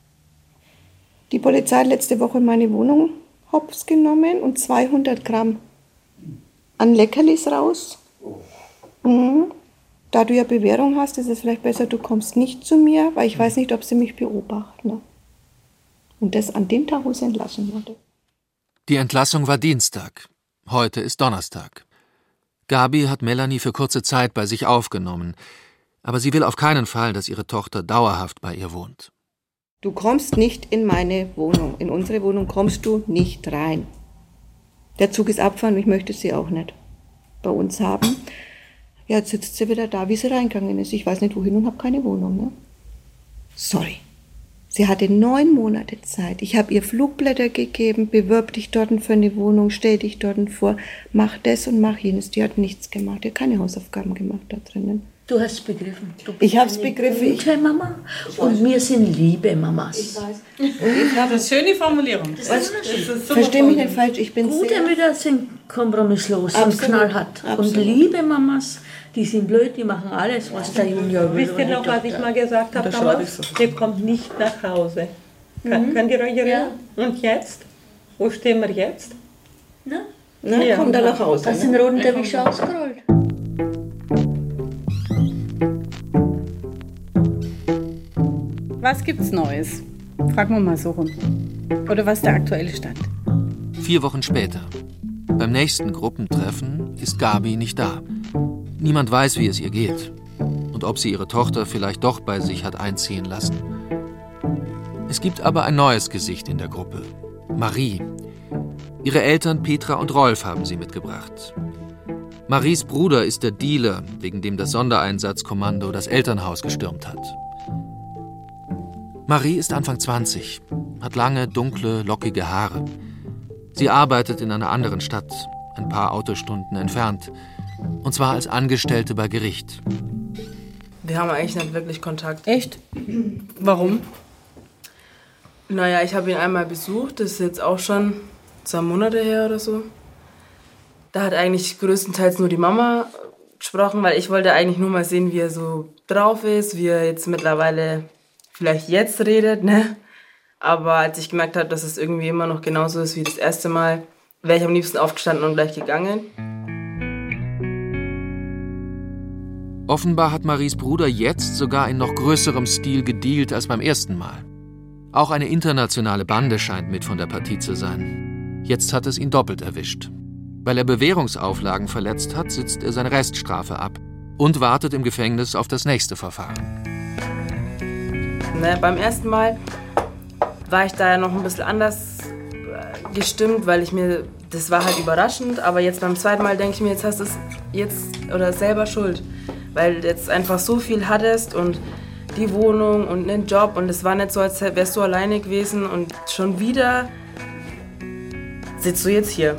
S7: Die Polizei hat letzte Woche meine Wohnung hops genommen und 200 Gramm an Leckerlis raus. Mhm. Da du ja Bewährung hast, ist es vielleicht besser, du kommst nicht zu mir, weil ich weiß nicht, ob sie mich beobachten. Ne? Und das an dem Tag, wo sie entlassen wurde.
S4: Die Entlassung war Dienstag. Heute ist Donnerstag. Gabi hat Melanie für kurze Zeit bei sich aufgenommen. Aber sie will auf keinen Fall, dass ihre Tochter dauerhaft bei ihr wohnt.
S7: Du kommst nicht in meine Wohnung. In unsere Wohnung kommst du nicht rein. Der Zug ist abgefahren und ich möchte sie auch nicht bei uns haben. Ja, jetzt sitzt sie wieder da, wie sie reingegangen ist. Ich weiß nicht wohin und habe keine Wohnung. Ne? Sorry. Sie hatte 9 Monate Zeit. Ich habe ihr Flugblätter gegeben, bewirb dich dort für eine Wohnung, stell dich dort vor, mach das und mach jenes. Die hat nichts gemacht, die hat keine Hausaufgaben gemacht da drinnen.
S3: Du hast es begriffen.
S7: Ich habe es begriffen.
S3: Gute Mama und wir sind liebe Mamas.
S7: Ich weiß.
S6: Das ist eine schöne Formulierung.
S7: Versteh mich nicht falsch, ich bin
S3: Gute
S7: sehr...
S3: Mütter sind kompromisslos und
S7: Absolut.
S3: knallhart.
S7: Absolut.
S3: Und liebe Mamas, die sind blöd, die machen alles, was der Junior will.
S10: Wisst ihr noch, was ich mal gesagt habe damals? Ihr kommt nicht nach Hause. Könnt ihr euch erinnern? Ja. Und jetzt? Wo stehen wir jetzt?
S3: Na,
S7: ja. Kommt er nach Hause.
S3: Das sind roten Teppich ausgerollt.
S6: Was gibt's Neues? Fragen wir mal so rum. Oder was ist der aktuelle Stand?
S4: 4 Wochen später. Beim nächsten Gruppentreffen ist Gabi nicht da. Niemand weiß, wie es ihr geht. Und ob sie ihre Tochter vielleicht doch bei sich hat einziehen lassen. Es gibt aber ein neues Gesicht in der Gruppe. Marie. Ihre Eltern Petra und Rolf haben sie mitgebracht. Maries Bruder ist der Dealer, wegen dem das Sondereinsatzkommando das Elternhaus gestürmt hat. Marie ist Anfang 20, hat lange, dunkle, lockige Haare. Sie arbeitet in einer anderen Stadt, ein paar Autostunden entfernt. Und zwar als Angestellte bei Gericht.
S11: Wir haben eigentlich nicht wirklich Kontakt.
S6: Echt? Warum?
S11: Naja, ich habe ihn einmal besucht, das ist jetzt auch schon 2 Monate her oder so. Da hat eigentlich größtenteils nur die Mama gesprochen, weil ich wollte eigentlich nur mal sehen, wie er so drauf ist, wie er jetzt mittlerweile vielleicht jetzt redet, ne? Aber als ich gemerkt habe, dass es irgendwie immer noch genauso ist wie das erste Mal, wäre ich am liebsten aufgestanden und gleich gegangen.
S4: Offenbar hat Maries Bruder jetzt sogar in noch größerem Stil gedealt als beim ersten Mal. Auch eine internationale Bande scheint mit von der Partie zu sein. Jetzt hat es ihn doppelt erwischt. Weil er Bewährungsauflagen verletzt hat, sitzt er seine Reststrafe ab und wartet im Gefängnis auf das nächste Verfahren.
S11: Ne, beim ersten Mal war ich da ja noch ein bisschen anders gestimmt, weil das war halt überraschend, aber jetzt beim zweiten Mal denke ich mir, jetzt hast du es oder selber schuld, weil du jetzt einfach so viel hattest und die Wohnung und einen Job und es war nicht so, als wärst du alleine gewesen und schon wieder sitzt du jetzt hier.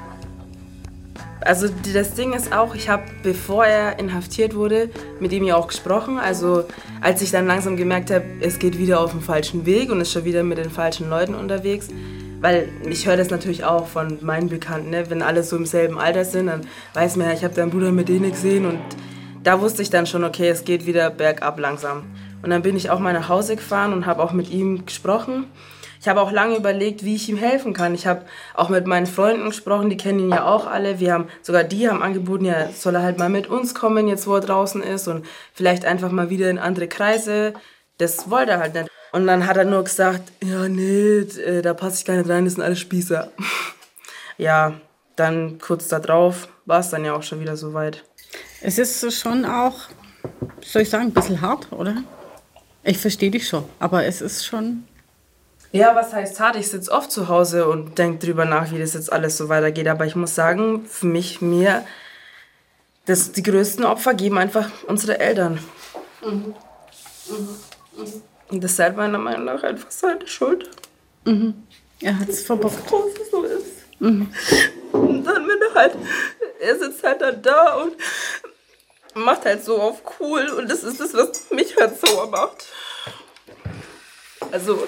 S11: Also das Ding ist auch, ich habe, bevor er inhaftiert wurde, mit ihm ja auch gesprochen. Also als ich dann langsam gemerkt habe, es geht wieder auf den falschen Weg und ist schon wieder mit den falschen Leuten unterwegs. Weil ich höre das natürlich auch von meinen Bekannten, ne? Wenn alle so im selben Alter sind, dann weiß man ja, ich habe deinen Bruder mit denen gesehen. Und da wusste ich dann schon, okay, es geht wieder bergab langsam. Und dann bin ich auch mal nach Hause gefahren und habe auch mit ihm gesprochen. Ich habe auch lange überlegt, wie ich ihm helfen kann. Ich habe auch mit meinen Freunden gesprochen, die kennen ihn ja auch alle. Die haben angeboten, ja, soll er halt mal mit uns kommen, jetzt wo er draußen ist und vielleicht einfach mal wieder in andere Kreise. Das wollte er halt nicht. Und dann hat er nur gesagt, ja, nee, da passe ich gar nicht rein, das sind alle Spießer. Ja, dann kurz da drauf war es dann ja auch schon wieder soweit.
S6: Es ist schon auch, soll ich sagen, ein bisschen hart, oder? Ich verstehe dich schon, aber es ist schon...
S11: Ja, was heißt hart? Ich sitze oft zu Hause und denke drüber nach, wie das jetzt alles so weitergeht. Aber ich muss sagen, für mir, die größten Opfer geben einfach unsere Eltern. Mhm. Und das ist halt meiner Meinung nach einfach seine Schuld.
S6: Mhm. Er hat es verbockt.
S11: Dass es so ist. Mhm. Und dann, er sitzt halt dann da und macht halt so auf cool. Und das ist das, was mich halt sauer macht. Also,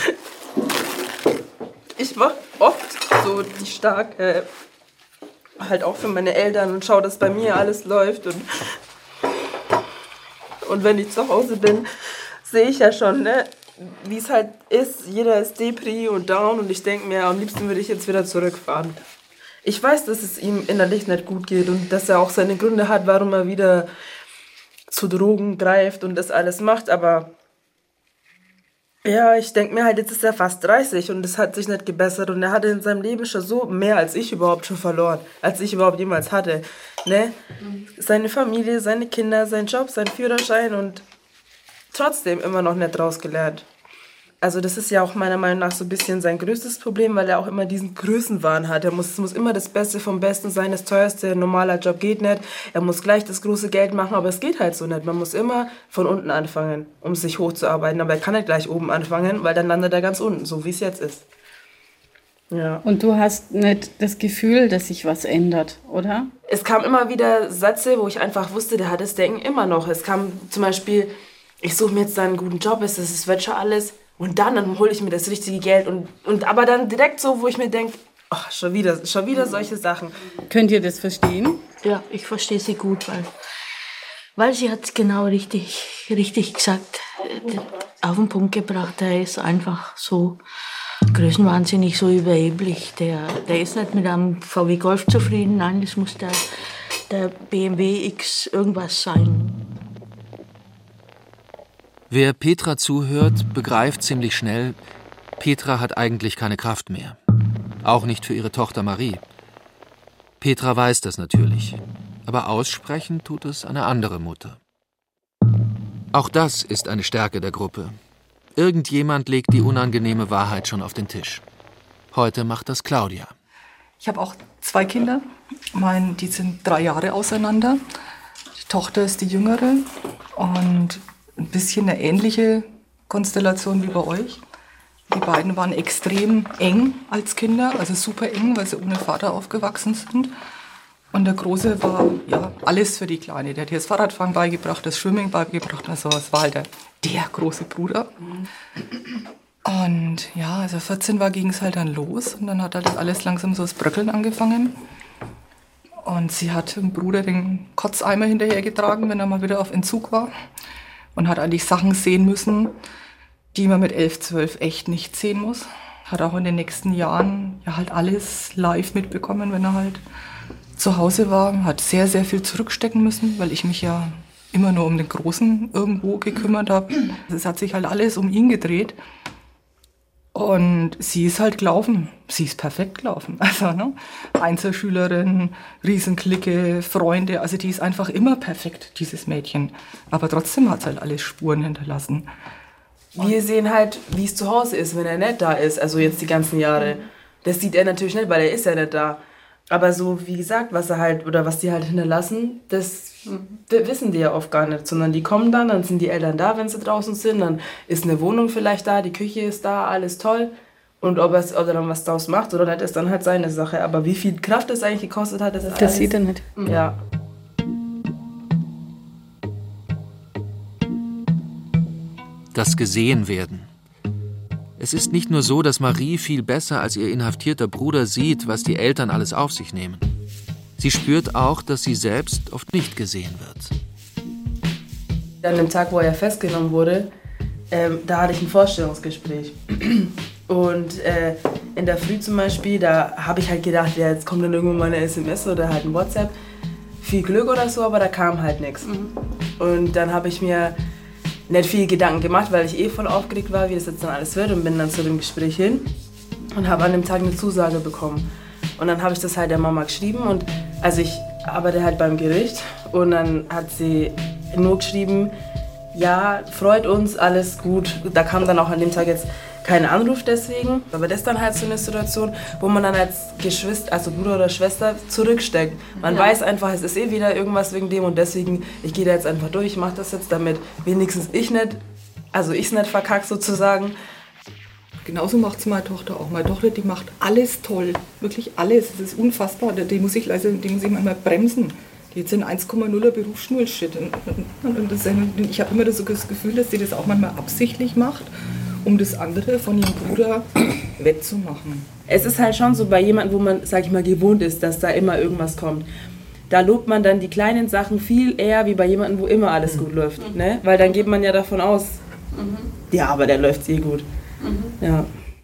S11: ich mache oft so die Starke, halt auch für meine Eltern und schaue, dass bei mir alles läuft. Und wenn ich zu Hause bin, sehe ich ja schon, ne, wie es halt ist. Jeder ist Depri und down und ich denke mir, am liebsten würde ich jetzt wieder zurückfahren. Ich weiß, dass es ihm innerlich nicht gut geht und dass er auch seine Gründe hat, warum er wieder zu Drogen greift und das alles macht, aber ja, ich denke mir halt, jetzt ist er fast 30 und es hat sich nicht gebessert und er hatte in seinem Leben schon so mehr als ich überhaupt schon verloren, als ich überhaupt jemals hatte, ne? Seine Familie, seine Kinder, sein Job, sein Führerschein und trotzdem immer noch nicht draus gelernt. Also das ist ja auch meiner Meinung nach so ein bisschen sein größtes Problem, weil er auch immer diesen Größenwahn hat. Es muss immer das Beste vom Besten sein, das Teuerste, ein normaler Job geht nicht. Er muss gleich das große Geld machen, aber es geht halt so nicht. Man muss immer von unten anfangen, um sich hochzuarbeiten. Aber er kann nicht gleich oben anfangen, weil dann landet er ganz unten, so wie es jetzt ist. Ja.
S6: Und du hast nicht das Gefühl, dass sich was ändert, oder?
S11: Es kam immer wieder Sätze, wo ich einfach wusste, der hat das Denken immer noch. Es kam zum Beispiel, ich suche mir jetzt einen guten Job, es wird schon alles. Und dann hole ich mir das richtige Geld. Aber dann direkt so, wo ich mir denke, ach, schon wieder solche Sachen.
S6: Könnt ihr das verstehen?
S3: Ja, ich verstehe sie gut, weil sie hat es genau richtig gesagt, auf den Punkt gebracht. Er ist einfach so größenwahnsinnig, so überheblich. Der ist nicht mit einem VW Golf zufrieden. Nein, das muss der BMW X irgendwas sein.
S4: Wer Petra zuhört, begreift ziemlich schnell, Petra hat eigentlich keine Kraft mehr. Auch nicht für ihre Tochter Marie. Petra weiß das natürlich, aber aussprechen tut es eine andere Mutter. Auch das ist eine Stärke der Gruppe. Irgendjemand legt die unangenehme Wahrheit schon auf den Tisch. Heute macht das Claudia.
S9: Ich habe auch 2 Kinder. Die sind 3 Jahre auseinander. Die Tochter ist die Jüngere und ein bisschen eine ähnliche Konstellation wie bei euch. Die beiden waren extrem eng als Kinder, also super eng, weil sie ohne Vater aufgewachsen sind. Und der Große war ja alles für die Kleine. Der hat ihr das Fahrradfahren beigebracht, das Schwimmen beigebracht. Also es war halt der große Bruder. Und ja, als er 14 war, ging es halt dann los. Und dann hat halt alles langsam so das Bröckeln angefangen. Und sie hat dem Bruder den Kotzeimer hinterhergetragen, wenn er mal wieder auf Entzug war. Und hat eigentlich Sachen sehen müssen, die man mit 11, 12 echt nicht sehen muss. Hat auch in den nächsten Jahren ja halt alles live mitbekommen, wenn er halt zu Hause war. Hat sehr, sehr viel zurückstecken müssen, weil ich mich ja immer nur um den Großen irgendwo gekümmert habe. Es hat sich halt alles um ihn gedreht. Und sie ist halt gelaufen. Sie ist perfekt gelaufen. Also, ne? Einzelschülerin, Riesenklicke, Freunde. Also die ist einfach immer perfekt, dieses Mädchen. Aber trotzdem hat es halt alles Spuren hinterlassen.
S11: Wir sehen halt, wie es zu Hause ist, wenn er nicht da ist. Also jetzt die ganzen Jahre. Das sieht er natürlich nicht, weil er ist ja nicht da. Aber so, wie gesagt, was die halt hinterlassen, das wissen die ja oft gar nicht. Sondern die kommen dann sind die Eltern da, wenn sie draußen sind. Dann ist eine Wohnung vielleicht da, die Küche ist da, alles toll. Und ob er dann was draus macht oder nicht, ist dann halt seine Sache. Aber wie viel Kraft das eigentlich gekostet hat,
S6: das sieht er nicht.
S11: Ja.
S4: Das Gesehenwerden. Es ist nicht nur so, dass Marie viel besser als ihr inhaftierter Bruder sieht, was die Eltern alles auf sich nehmen. Sie spürt auch, dass sie selbst oft nicht gesehen wird.
S11: An dem Tag, wo er festgenommen wurde, da hatte ich ein Vorstellungsgespräch. Und in der Früh zum Beispiel, da habe ich halt gedacht, ja, jetzt kommt dann irgendwann mal eine SMS oder halt ein WhatsApp. Viel Glück oder so, aber da kam halt nichts. Und dann habe ich mir nicht viel Gedanken gemacht, weil ich voll aufgeregt war, wie das jetzt dann alles wird, und bin dann zu dem Gespräch hin und habe an dem Tag eine Zusage bekommen. Und dann habe ich das halt der Mama geschrieben, und also ich arbeite halt beim Gericht, und dann hat sie nur geschrieben, ja, freut uns, alles gut. Da kam dann auch an dem Tag jetzt kein Anruf deswegen. Aber das ist dann halt so eine Situation, wo man dann als Geschwister, also Bruder oder Schwester, zurücksteckt. Man weiß einfach, es ist wieder irgendwas wegen dem, und deswegen, ich gehe da jetzt einfach durch, ich mache das jetzt, damit wenigstens ich es nicht verkacke sozusagen.
S9: Genauso macht es meine Tochter auch. Meine Tochter, die macht alles toll, wirklich alles. Das ist unfassbar. Die muss ich manchmal bremsen. Die jetzt in 1,0er Berufsschulshit. Und ich habe immer das Gefühl, dass sie das auch manchmal absichtlich macht, um das andere von ihrem Bruder wettzumachen.
S11: Es ist halt schon so bei jemandem, wo man, sag ich mal, gewohnt ist, dass da immer irgendwas kommt. Da lobt man dann die kleinen Sachen viel eher wie bei jemandem, wo immer alles gut läuft. Ne? Weil dann geht man ja davon aus, ja, aber der läuft gut. Ja.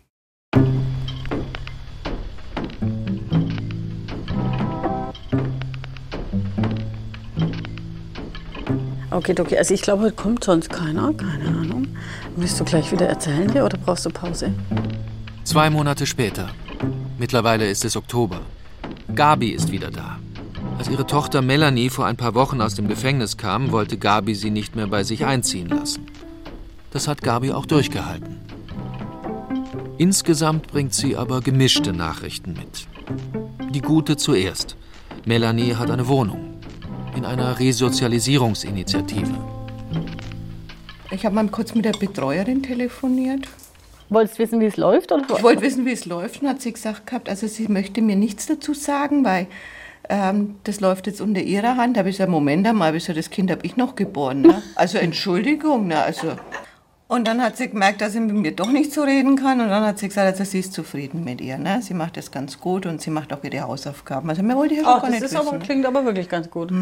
S6: Okay, also ich glaube, heute kommt sonst keiner, keine Ahnung. Willst du gleich wieder erzählen hier oder brauchst du Pause?
S4: 2 Monate später. Mittlerweile ist es Oktober. Gabi ist wieder da. Als ihre Tochter Melanie vor ein paar Wochen aus dem Gefängnis kam, wollte Gabi sie nicht mehr bei sich einziehen lassen. Das hat Gabi auch durchgehalten. Insgesamt bringt sie aber gemischte Nachrichten mit. Die gute zuerst. Melanie hat eine Wohnung. In einer Resozialisierungsinitiative.
S7: Ich habe mal kurz mit der Betreuerin telefoniert.
S6: Wolltest du wissen, wie es läuft? Oder?
S7: Ich wollte wissen, wie es läuft, und hat sie gesagt gehabt, also sie möchte mir nichts dazu sagen, weil das läuft jetzt unter ihrer Hand. Da habe ich gesagt, Moment einmal, das Kind habe ich noch geboren. Ne? Also Entschuldigung. Ne? Also. Und dann hat sie gemerkt, dass sie mit mir doch nicht so reden kann, und dann hat sie gesagt, also sie ist zufrieden mit ihr. Ne? Sie macht das ganz gut, und sie macht auch ihre Hausaufgaben. Also mir wollte ich auch gar nicht wissen.
S6: Das klingt aber wirklich ganz gut.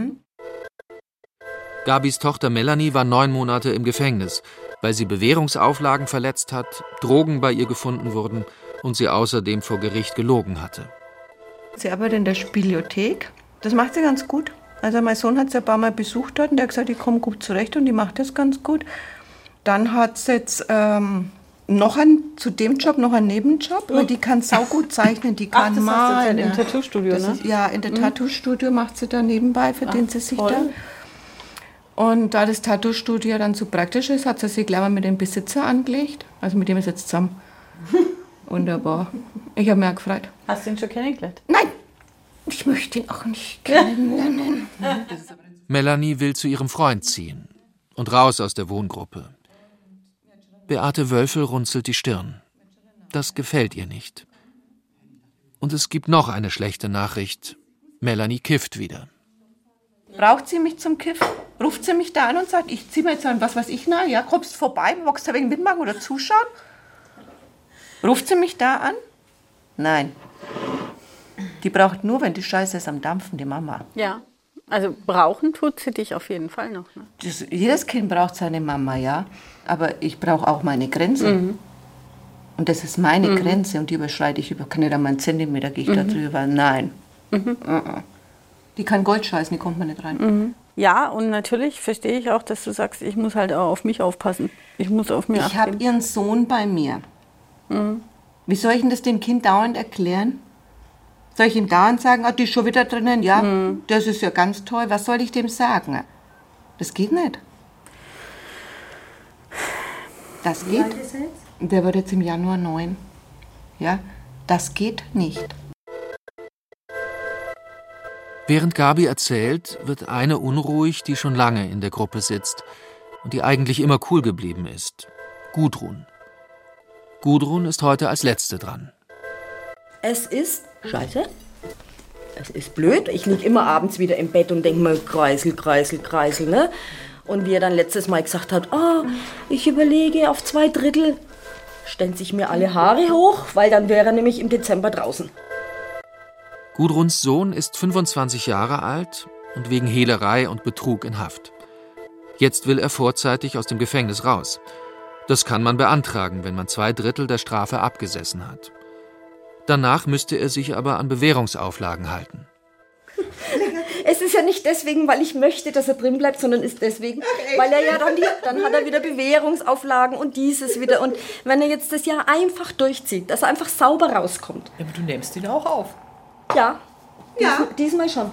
S4: Gabis Tochter Melanie war 9 Monate im Gefängnis, weil sie Bewährungsauflagen verletzt hat, Drogen bei ihr gefunden wurden und sie außerdem vor Gericht gelogen hatte.
S7: Sie arbeitet in der Spielothek. Das macht sie ganz gut. Also mein Sohn hat sie ein paar Mal besucht dort, und der hat gesagt, die kommt gut zurecht und die macht das ganz gut. Dann hat sie jetzt zu dem Job noch einen Nebenjob, weil die kann saugut zeichnen, die kann malen.
S6: Im Tattoo-Studio, ne?
S7: Ja, in der Tattoo-Studio macht sie da nebenbei, verdient sie sich da. Und da das Tattoo-Studio dann so praktisch ist, hat sie sich gleich mal mit dem Besitzer angelegt. Also mit dem ist jetzt zusammen. Wunderbar. Ich habe mich auch gefreut.
S6: Hast du ihn schon kennengelernt?
S7: Nein, ich möchte ihn auch nicht kennenlernen.
S4: Melanie will zu ihrem Freund ziehen und raus aus der Wohngruppe. Beate Wölfel runzelt die Stirn. Das gefällt ihr nicht. Und es gibt noch eine schlechte Nachricht. Melanie kifft wieder.
S7: Braucht sie mich zum Kiffen? Ruft sie mich da an und sagt, ich zieh mir jetzt an, was weiß ich, ja, kommst vorbei, magst du wegen mitmachen oder zuschauen? Ruft sie mich da an? Nein. Die braucht nur, wenn die Scheiße ist am Dampfen, die Mama.
S6: Ja, also brauchen tut sie dich auf jeden Fall noch. Ne?
S7: Jedes Kind braucht seine Mama, ja. Aber ich brauche auch meine Grenze. Und das ist meine Grenze, und die überschreite ich kann nicht einmal einen Zentimeter, gehe ich da drüber. Nein. Die kann Gold scheißen, die kommt man nicht rein.
S6: Ja, und natürlich verstehe ich auch, dass du sagst, ich muss halt auch auf mich aufpassen. Ich muss auf mich achten.
S7: Ich habe ihren Sohn bei mir. Wie soll ich denn das dem Kind dauernd erklären? Soll ich ihm dauernd sagen, die ist schon wieder drinnen? Ja, das ist ja ganz toll. Was soll ich dem sagen? Das geht nicht. Das geht. Wie alt ist er jetzt? Der wird jetzt im Januar 9. Ja, das geht nicht.
S4: Während Gabi erzählt, wird eine unruhig, die schon lange in der Gruppe sitzt und die eigentlich immer cool geblieben ist. Gudrun. Gudrun ist heute als Letzte dran.
S12: Es ist scheiße. Es ist blöd. Ich liege immer abends wieder im Bett und denke mir, Kreisel, Kreisel, Kreisel, ne? Und wie er dann letztes Mal gesagt hat, ich überlege auf 2/3, stellen sich mir alle Haare hoch, weil dann wäre er nämlich im Dezember draußen.
S4: Gudruns Sohn ist 25 Jahre alt und wegen Hehlerei und Betrug in Haft. Jetzt will er vorzeitig aus dem Gefängnis raus. Das kann man beantragen, wenn man 2/3 der Strafe abgesessen hat. Danach müsste er sich aber an Bewährungsauflagen halten.
S12: Es ist ja nicht deswegen, weil ich möchte, dass er drin bleibt, sondern ist deswegen, weil er ja dann hat er wieder Bewährungsauflagen und dieses wieder. Und wenn er jetzt das Jahr einfach durchzieht, dass er einfach sauber rauskommt.
S13: Ja, aber du nimmst ihn auch auf.
S12: Ja, diesmal schon.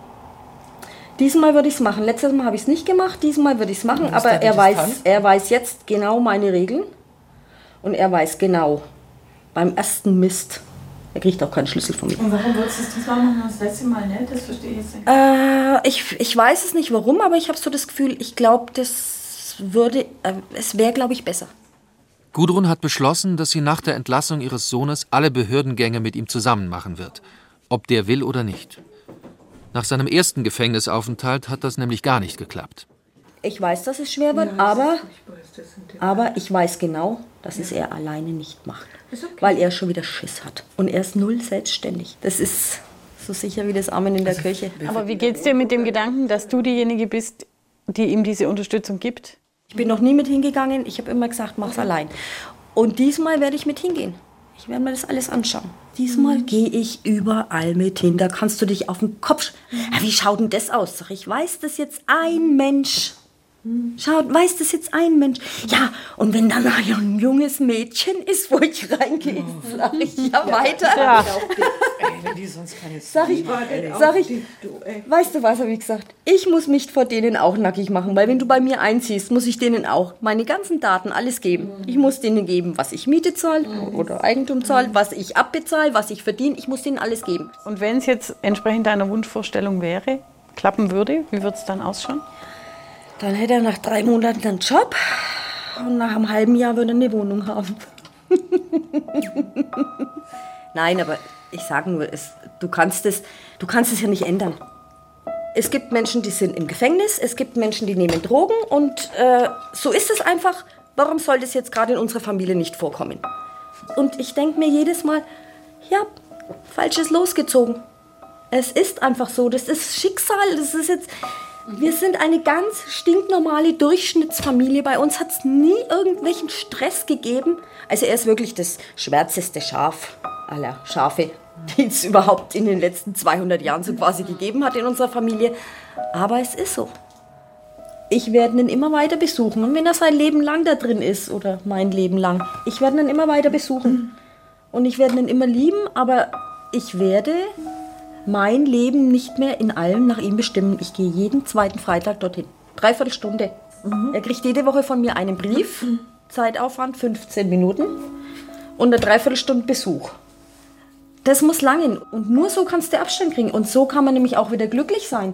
S12: Diesmal würde ich es machen. Letztes Mal habe ich es nicht gemacht, diesmal würde ich es machen. Aber er weiß jetzt genau meine Regeln. Und er weiß genau, beim ersten Mist, er kriegt auch keinen Schlüssel von mir.
S6: Und warum würdest du es diesmal machen, das letzte Mal nicht? Das verstehe ich jetzt nicht.
S12: Ich weiß es nicht warum, aber ich habe so das Gefühl, ich glaube, es wäre, glaube ich, besser.
S4: Gudrun hat beschlossen, dass sie nach der Entlassung ihres Sohnes alle Behördengänge mit ihm zusammen machen wird. Ob der will oder nicht. Nach seinem ersten Gefängnisaufenthalt hat das nämlich gar nicht geklappt.
S12: Ich weiß, dass es schwer wird, aber ich weiß genau, dass es er alleine nicht macht. Okay. Weil er schon wieder Schiss hat. Und er ist null selbstständig. Das ist so sicher wie das Amen in der Kirche.
S6: Aber wie geht's dir mit dem Gedanken, dass du diejenige bist, die ihm diese Unterstützung gibt?
S12: Ich bin noch nie mit hingegangen. Ich habe immer gesagt, mach's allein. Und diesmal werde ich mit hingehen. Ich werde mir das alles anschauen. Diesmal gehe ich überall mit hin. Da kannst du dich auf den Kopf... Ja, wie schaut denn das aus? Sag ich, weiß das jetzt ein Mensch? Weiß das jetzt ein Mensch? Ja, und wenn dann ein junges Mädchen ist, wo ich reingehe, sag ich, ja, weiter. Ja. Sag ich, weißt du was, habe ich gesagt? Ich muss mich vor denen auch nackig machen, weil wenn du bei mir einziehst, muss ich denen auch meine ganzen Daten, alles geben. Ich muss denen geben, was ich Miete zahle oder Eigentum zahle, was ich abbezahle, was ich verdiene. Ich muss denen alles geben.
S6: Und wenn es jetzt entsprechend deiner Wunschvorstellung wäre, klappen würde, wie würde es dann ausschauen?
S12: Dann hätte er nach 3 Monaten einen Job und nach einem halben Jahr würde er eine Wohnung haben. Nein, aber ich sage nur, du kannst es ja nicht ändern. Es gibt Menschen, die sind im Gefängnis, es gibt Menschen, die nehmen Drogen und so ist es einfach. Warum soll das jetzt gerade in unserer Familie nicht vorkommen? Und ich denke mir jedes Mal, ja, Falsches losgezogen. Es ist einfach so, das ist Schicksal, das ist jetzt... Wir sind eine ganz stinknormale Durchschnittsfamilie. Bei uns hat es nie irgendwelchen Stress gegeben. Also er ist wirklich das schwärzeste Schaf aller Schafe, die es überhaupt in den letzten 200 Jahren so quasi gegeben hat in unserer Familie. Aber es ist so. Ich werde ihn immer weiter besuchen. Und wenn er sein Leben lang da drin ist, oder mein Leben lang, ich werde ihn immer weiter besuchen. Und ich werde ihn immer lieben, aber ich werde... mein Leben nicht mehr in allem nach ihm bestimmen. Ich gehe jeden zweiten Freitag dorthin. 3/4 Stunde. Er kriegt jede Woche von mir einen Brief. Zeitaufwand 15 Minuten. Und eine 3/4 Stunde Besuch. Das muss langen. Und nur so kannst du Abstand kriegen. Und so kann man nämlich auch wieder glücklich sein.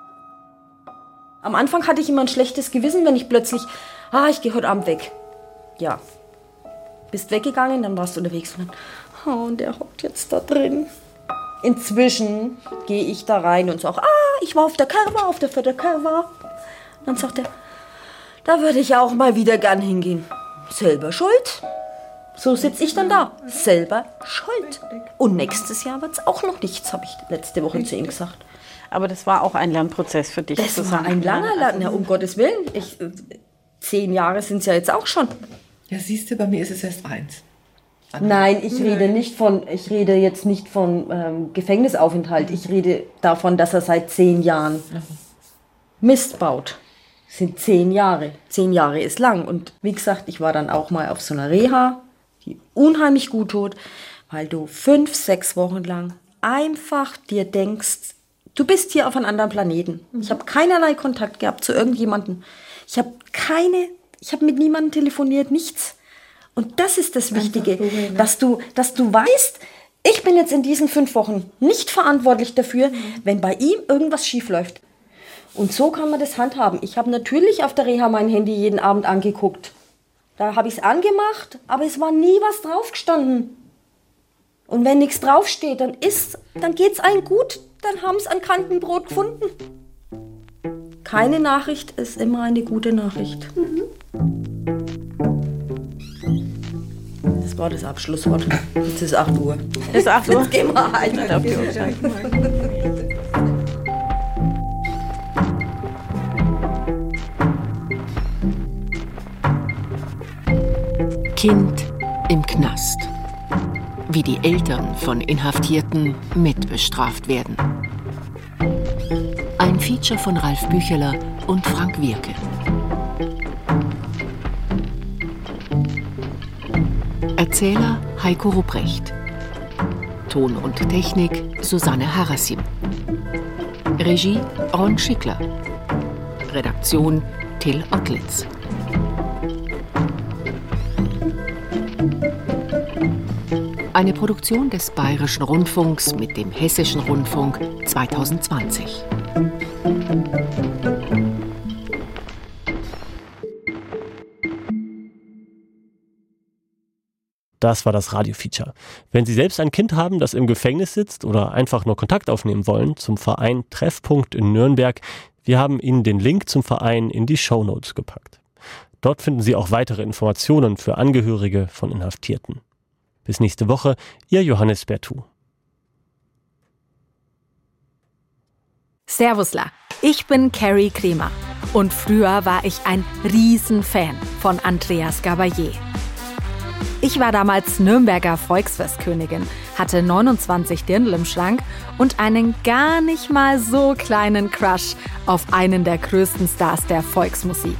S12: Am Anfang hatte ich immer ein schlechtes Gewissen, wenn ich plötzlich, ich gehe heute Abend weg. Ja. Bist weggegangen, dann warst du unterwegs. Und der hockt jetzt da drin. Inzwischen gehe ich da rein und sage, ich war auf der Kerwa, auf der 4. Kerwa. Dann sagt er, da würde ich auch mal wieder gern hingehen. Selber schuld. So sitze ich dann da. Selber schuld. Und nächstes Jahr wird es auch noch nichts, habe ich letzte Woche zu ihm gesagt.
S6: Aber das war auch ein Lernprozess für dich.
S12: Das war ein langer Lernprozess, um Gottes Willen. 10 Jahre sind es ja jetzt auch schon.
S13: Ja, siehst du, bei mir ist es erst 1.
S12: Nein, ich rede jetzt nicht von Gefängnisaufenthalt. Ich rede davon, dass er seit 10 Jahren Mist baut. Das sind 10 Jahre. 10 Jahre ist lang. Und wie gesagt, ich war dann auch mal auf so einer Reha, die unheimlich gut tut, weil du 5, 6 Wochen lang einfach dir denkst, du bist hier auf einem anderen Planeten. Ich habe keinerlei Kontakt gehabt zu irgendjemandem. Ich habe mit niemandem telefoniert, nichts. Und das ist das Wichtige, dass du weißt, ich bin jetzt in diesen 5 Wochen nicht verantwortlich dafür, wenn bei ihm irgendwas schief läuft. Und so kann man das handhaben. Ich habe natürlich auf der Reha mein Handy jeden Abend angeguckt. Da habe ich es angemacht, aber es war nie was draufgestanden. Und wenn nichts draufsteht, dann geht's einem gut, dann haben sie ein Kantenbrot gefunden. Keine Nachricht ist immer eine gute Nachricht. Das war das Abschlusswort. Jetzt ist 8 Uhr.
S6: Ist 8 Uhr?
S12: Jetzt gehen wir halt auf die Uhrzeit.
S5: Kind im Knast. Wie die Eltern von Inhaftierten mitbestraft werden. Ein Feature von Ralf Bücheler und Frank Wirke. Erzähler Heiko Rupprecht. Ton und Technik Susanne Harassim. Regie Ron Schickler. Redaktion Till Ottlitz. Eine Produktion des Bayerischen Rundfunks mit dem Hessischen Rundfunk 2020.
S1: Das war das Radio-Feature. Wenn Sie selbst ein Kind haben, das im Gefängnis sitzt oder einfach nur Kontakt aufnehmen wollen zum Verein Treffpunkt in Nürnberg, wir haben Ihnen den Link zum Verein in die Shownotes gepackt. Dort finden Sie auch weitere Informationen für Angehörige von Inhaftierten. Bis nächste Woche, Ihr Johannes Bertou.
S14: Servusla, ich bin Carrie Kremer und früher war ich ein Riesenfan von Andreas Gabalier. Ich war damals Nürnberger Volksfestkönigin, hatte 29 Dirndl im Schrank und einen gar nicht mal so kleinen Crush auf einen der größten Stars der Volksmusik.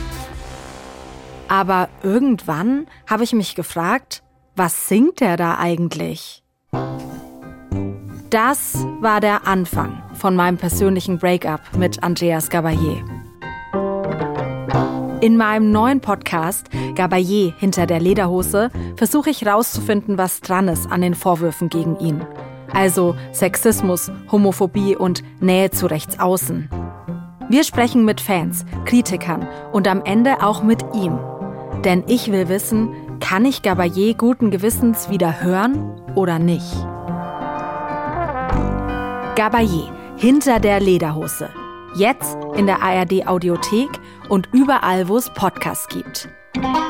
S14: Aber irgendwann habe ich mich gefragt, was singt er da eigentlich? Das war der Anfang von meinem persönlichen Break-up mit Andreas Gabalier. In meinem neuen Podcast Gabalier hinter der Lederhose versuche ich rauszufinden, was dran ist an den Vorwürfen gegen ihn. Also Sexismus, Homophobie und Nähe zu Rechtsaußen. Wir sprechen mit Fans, Kritikern und am Ende auch mit ihm. Denn ich will wissen, kann ich Gabalier guten Gewissens wieder hören oder nicht? Gabalier hinter der Lederhose. Jetzt in der ARD Audiothek und überall, wo es Podcasts gibt.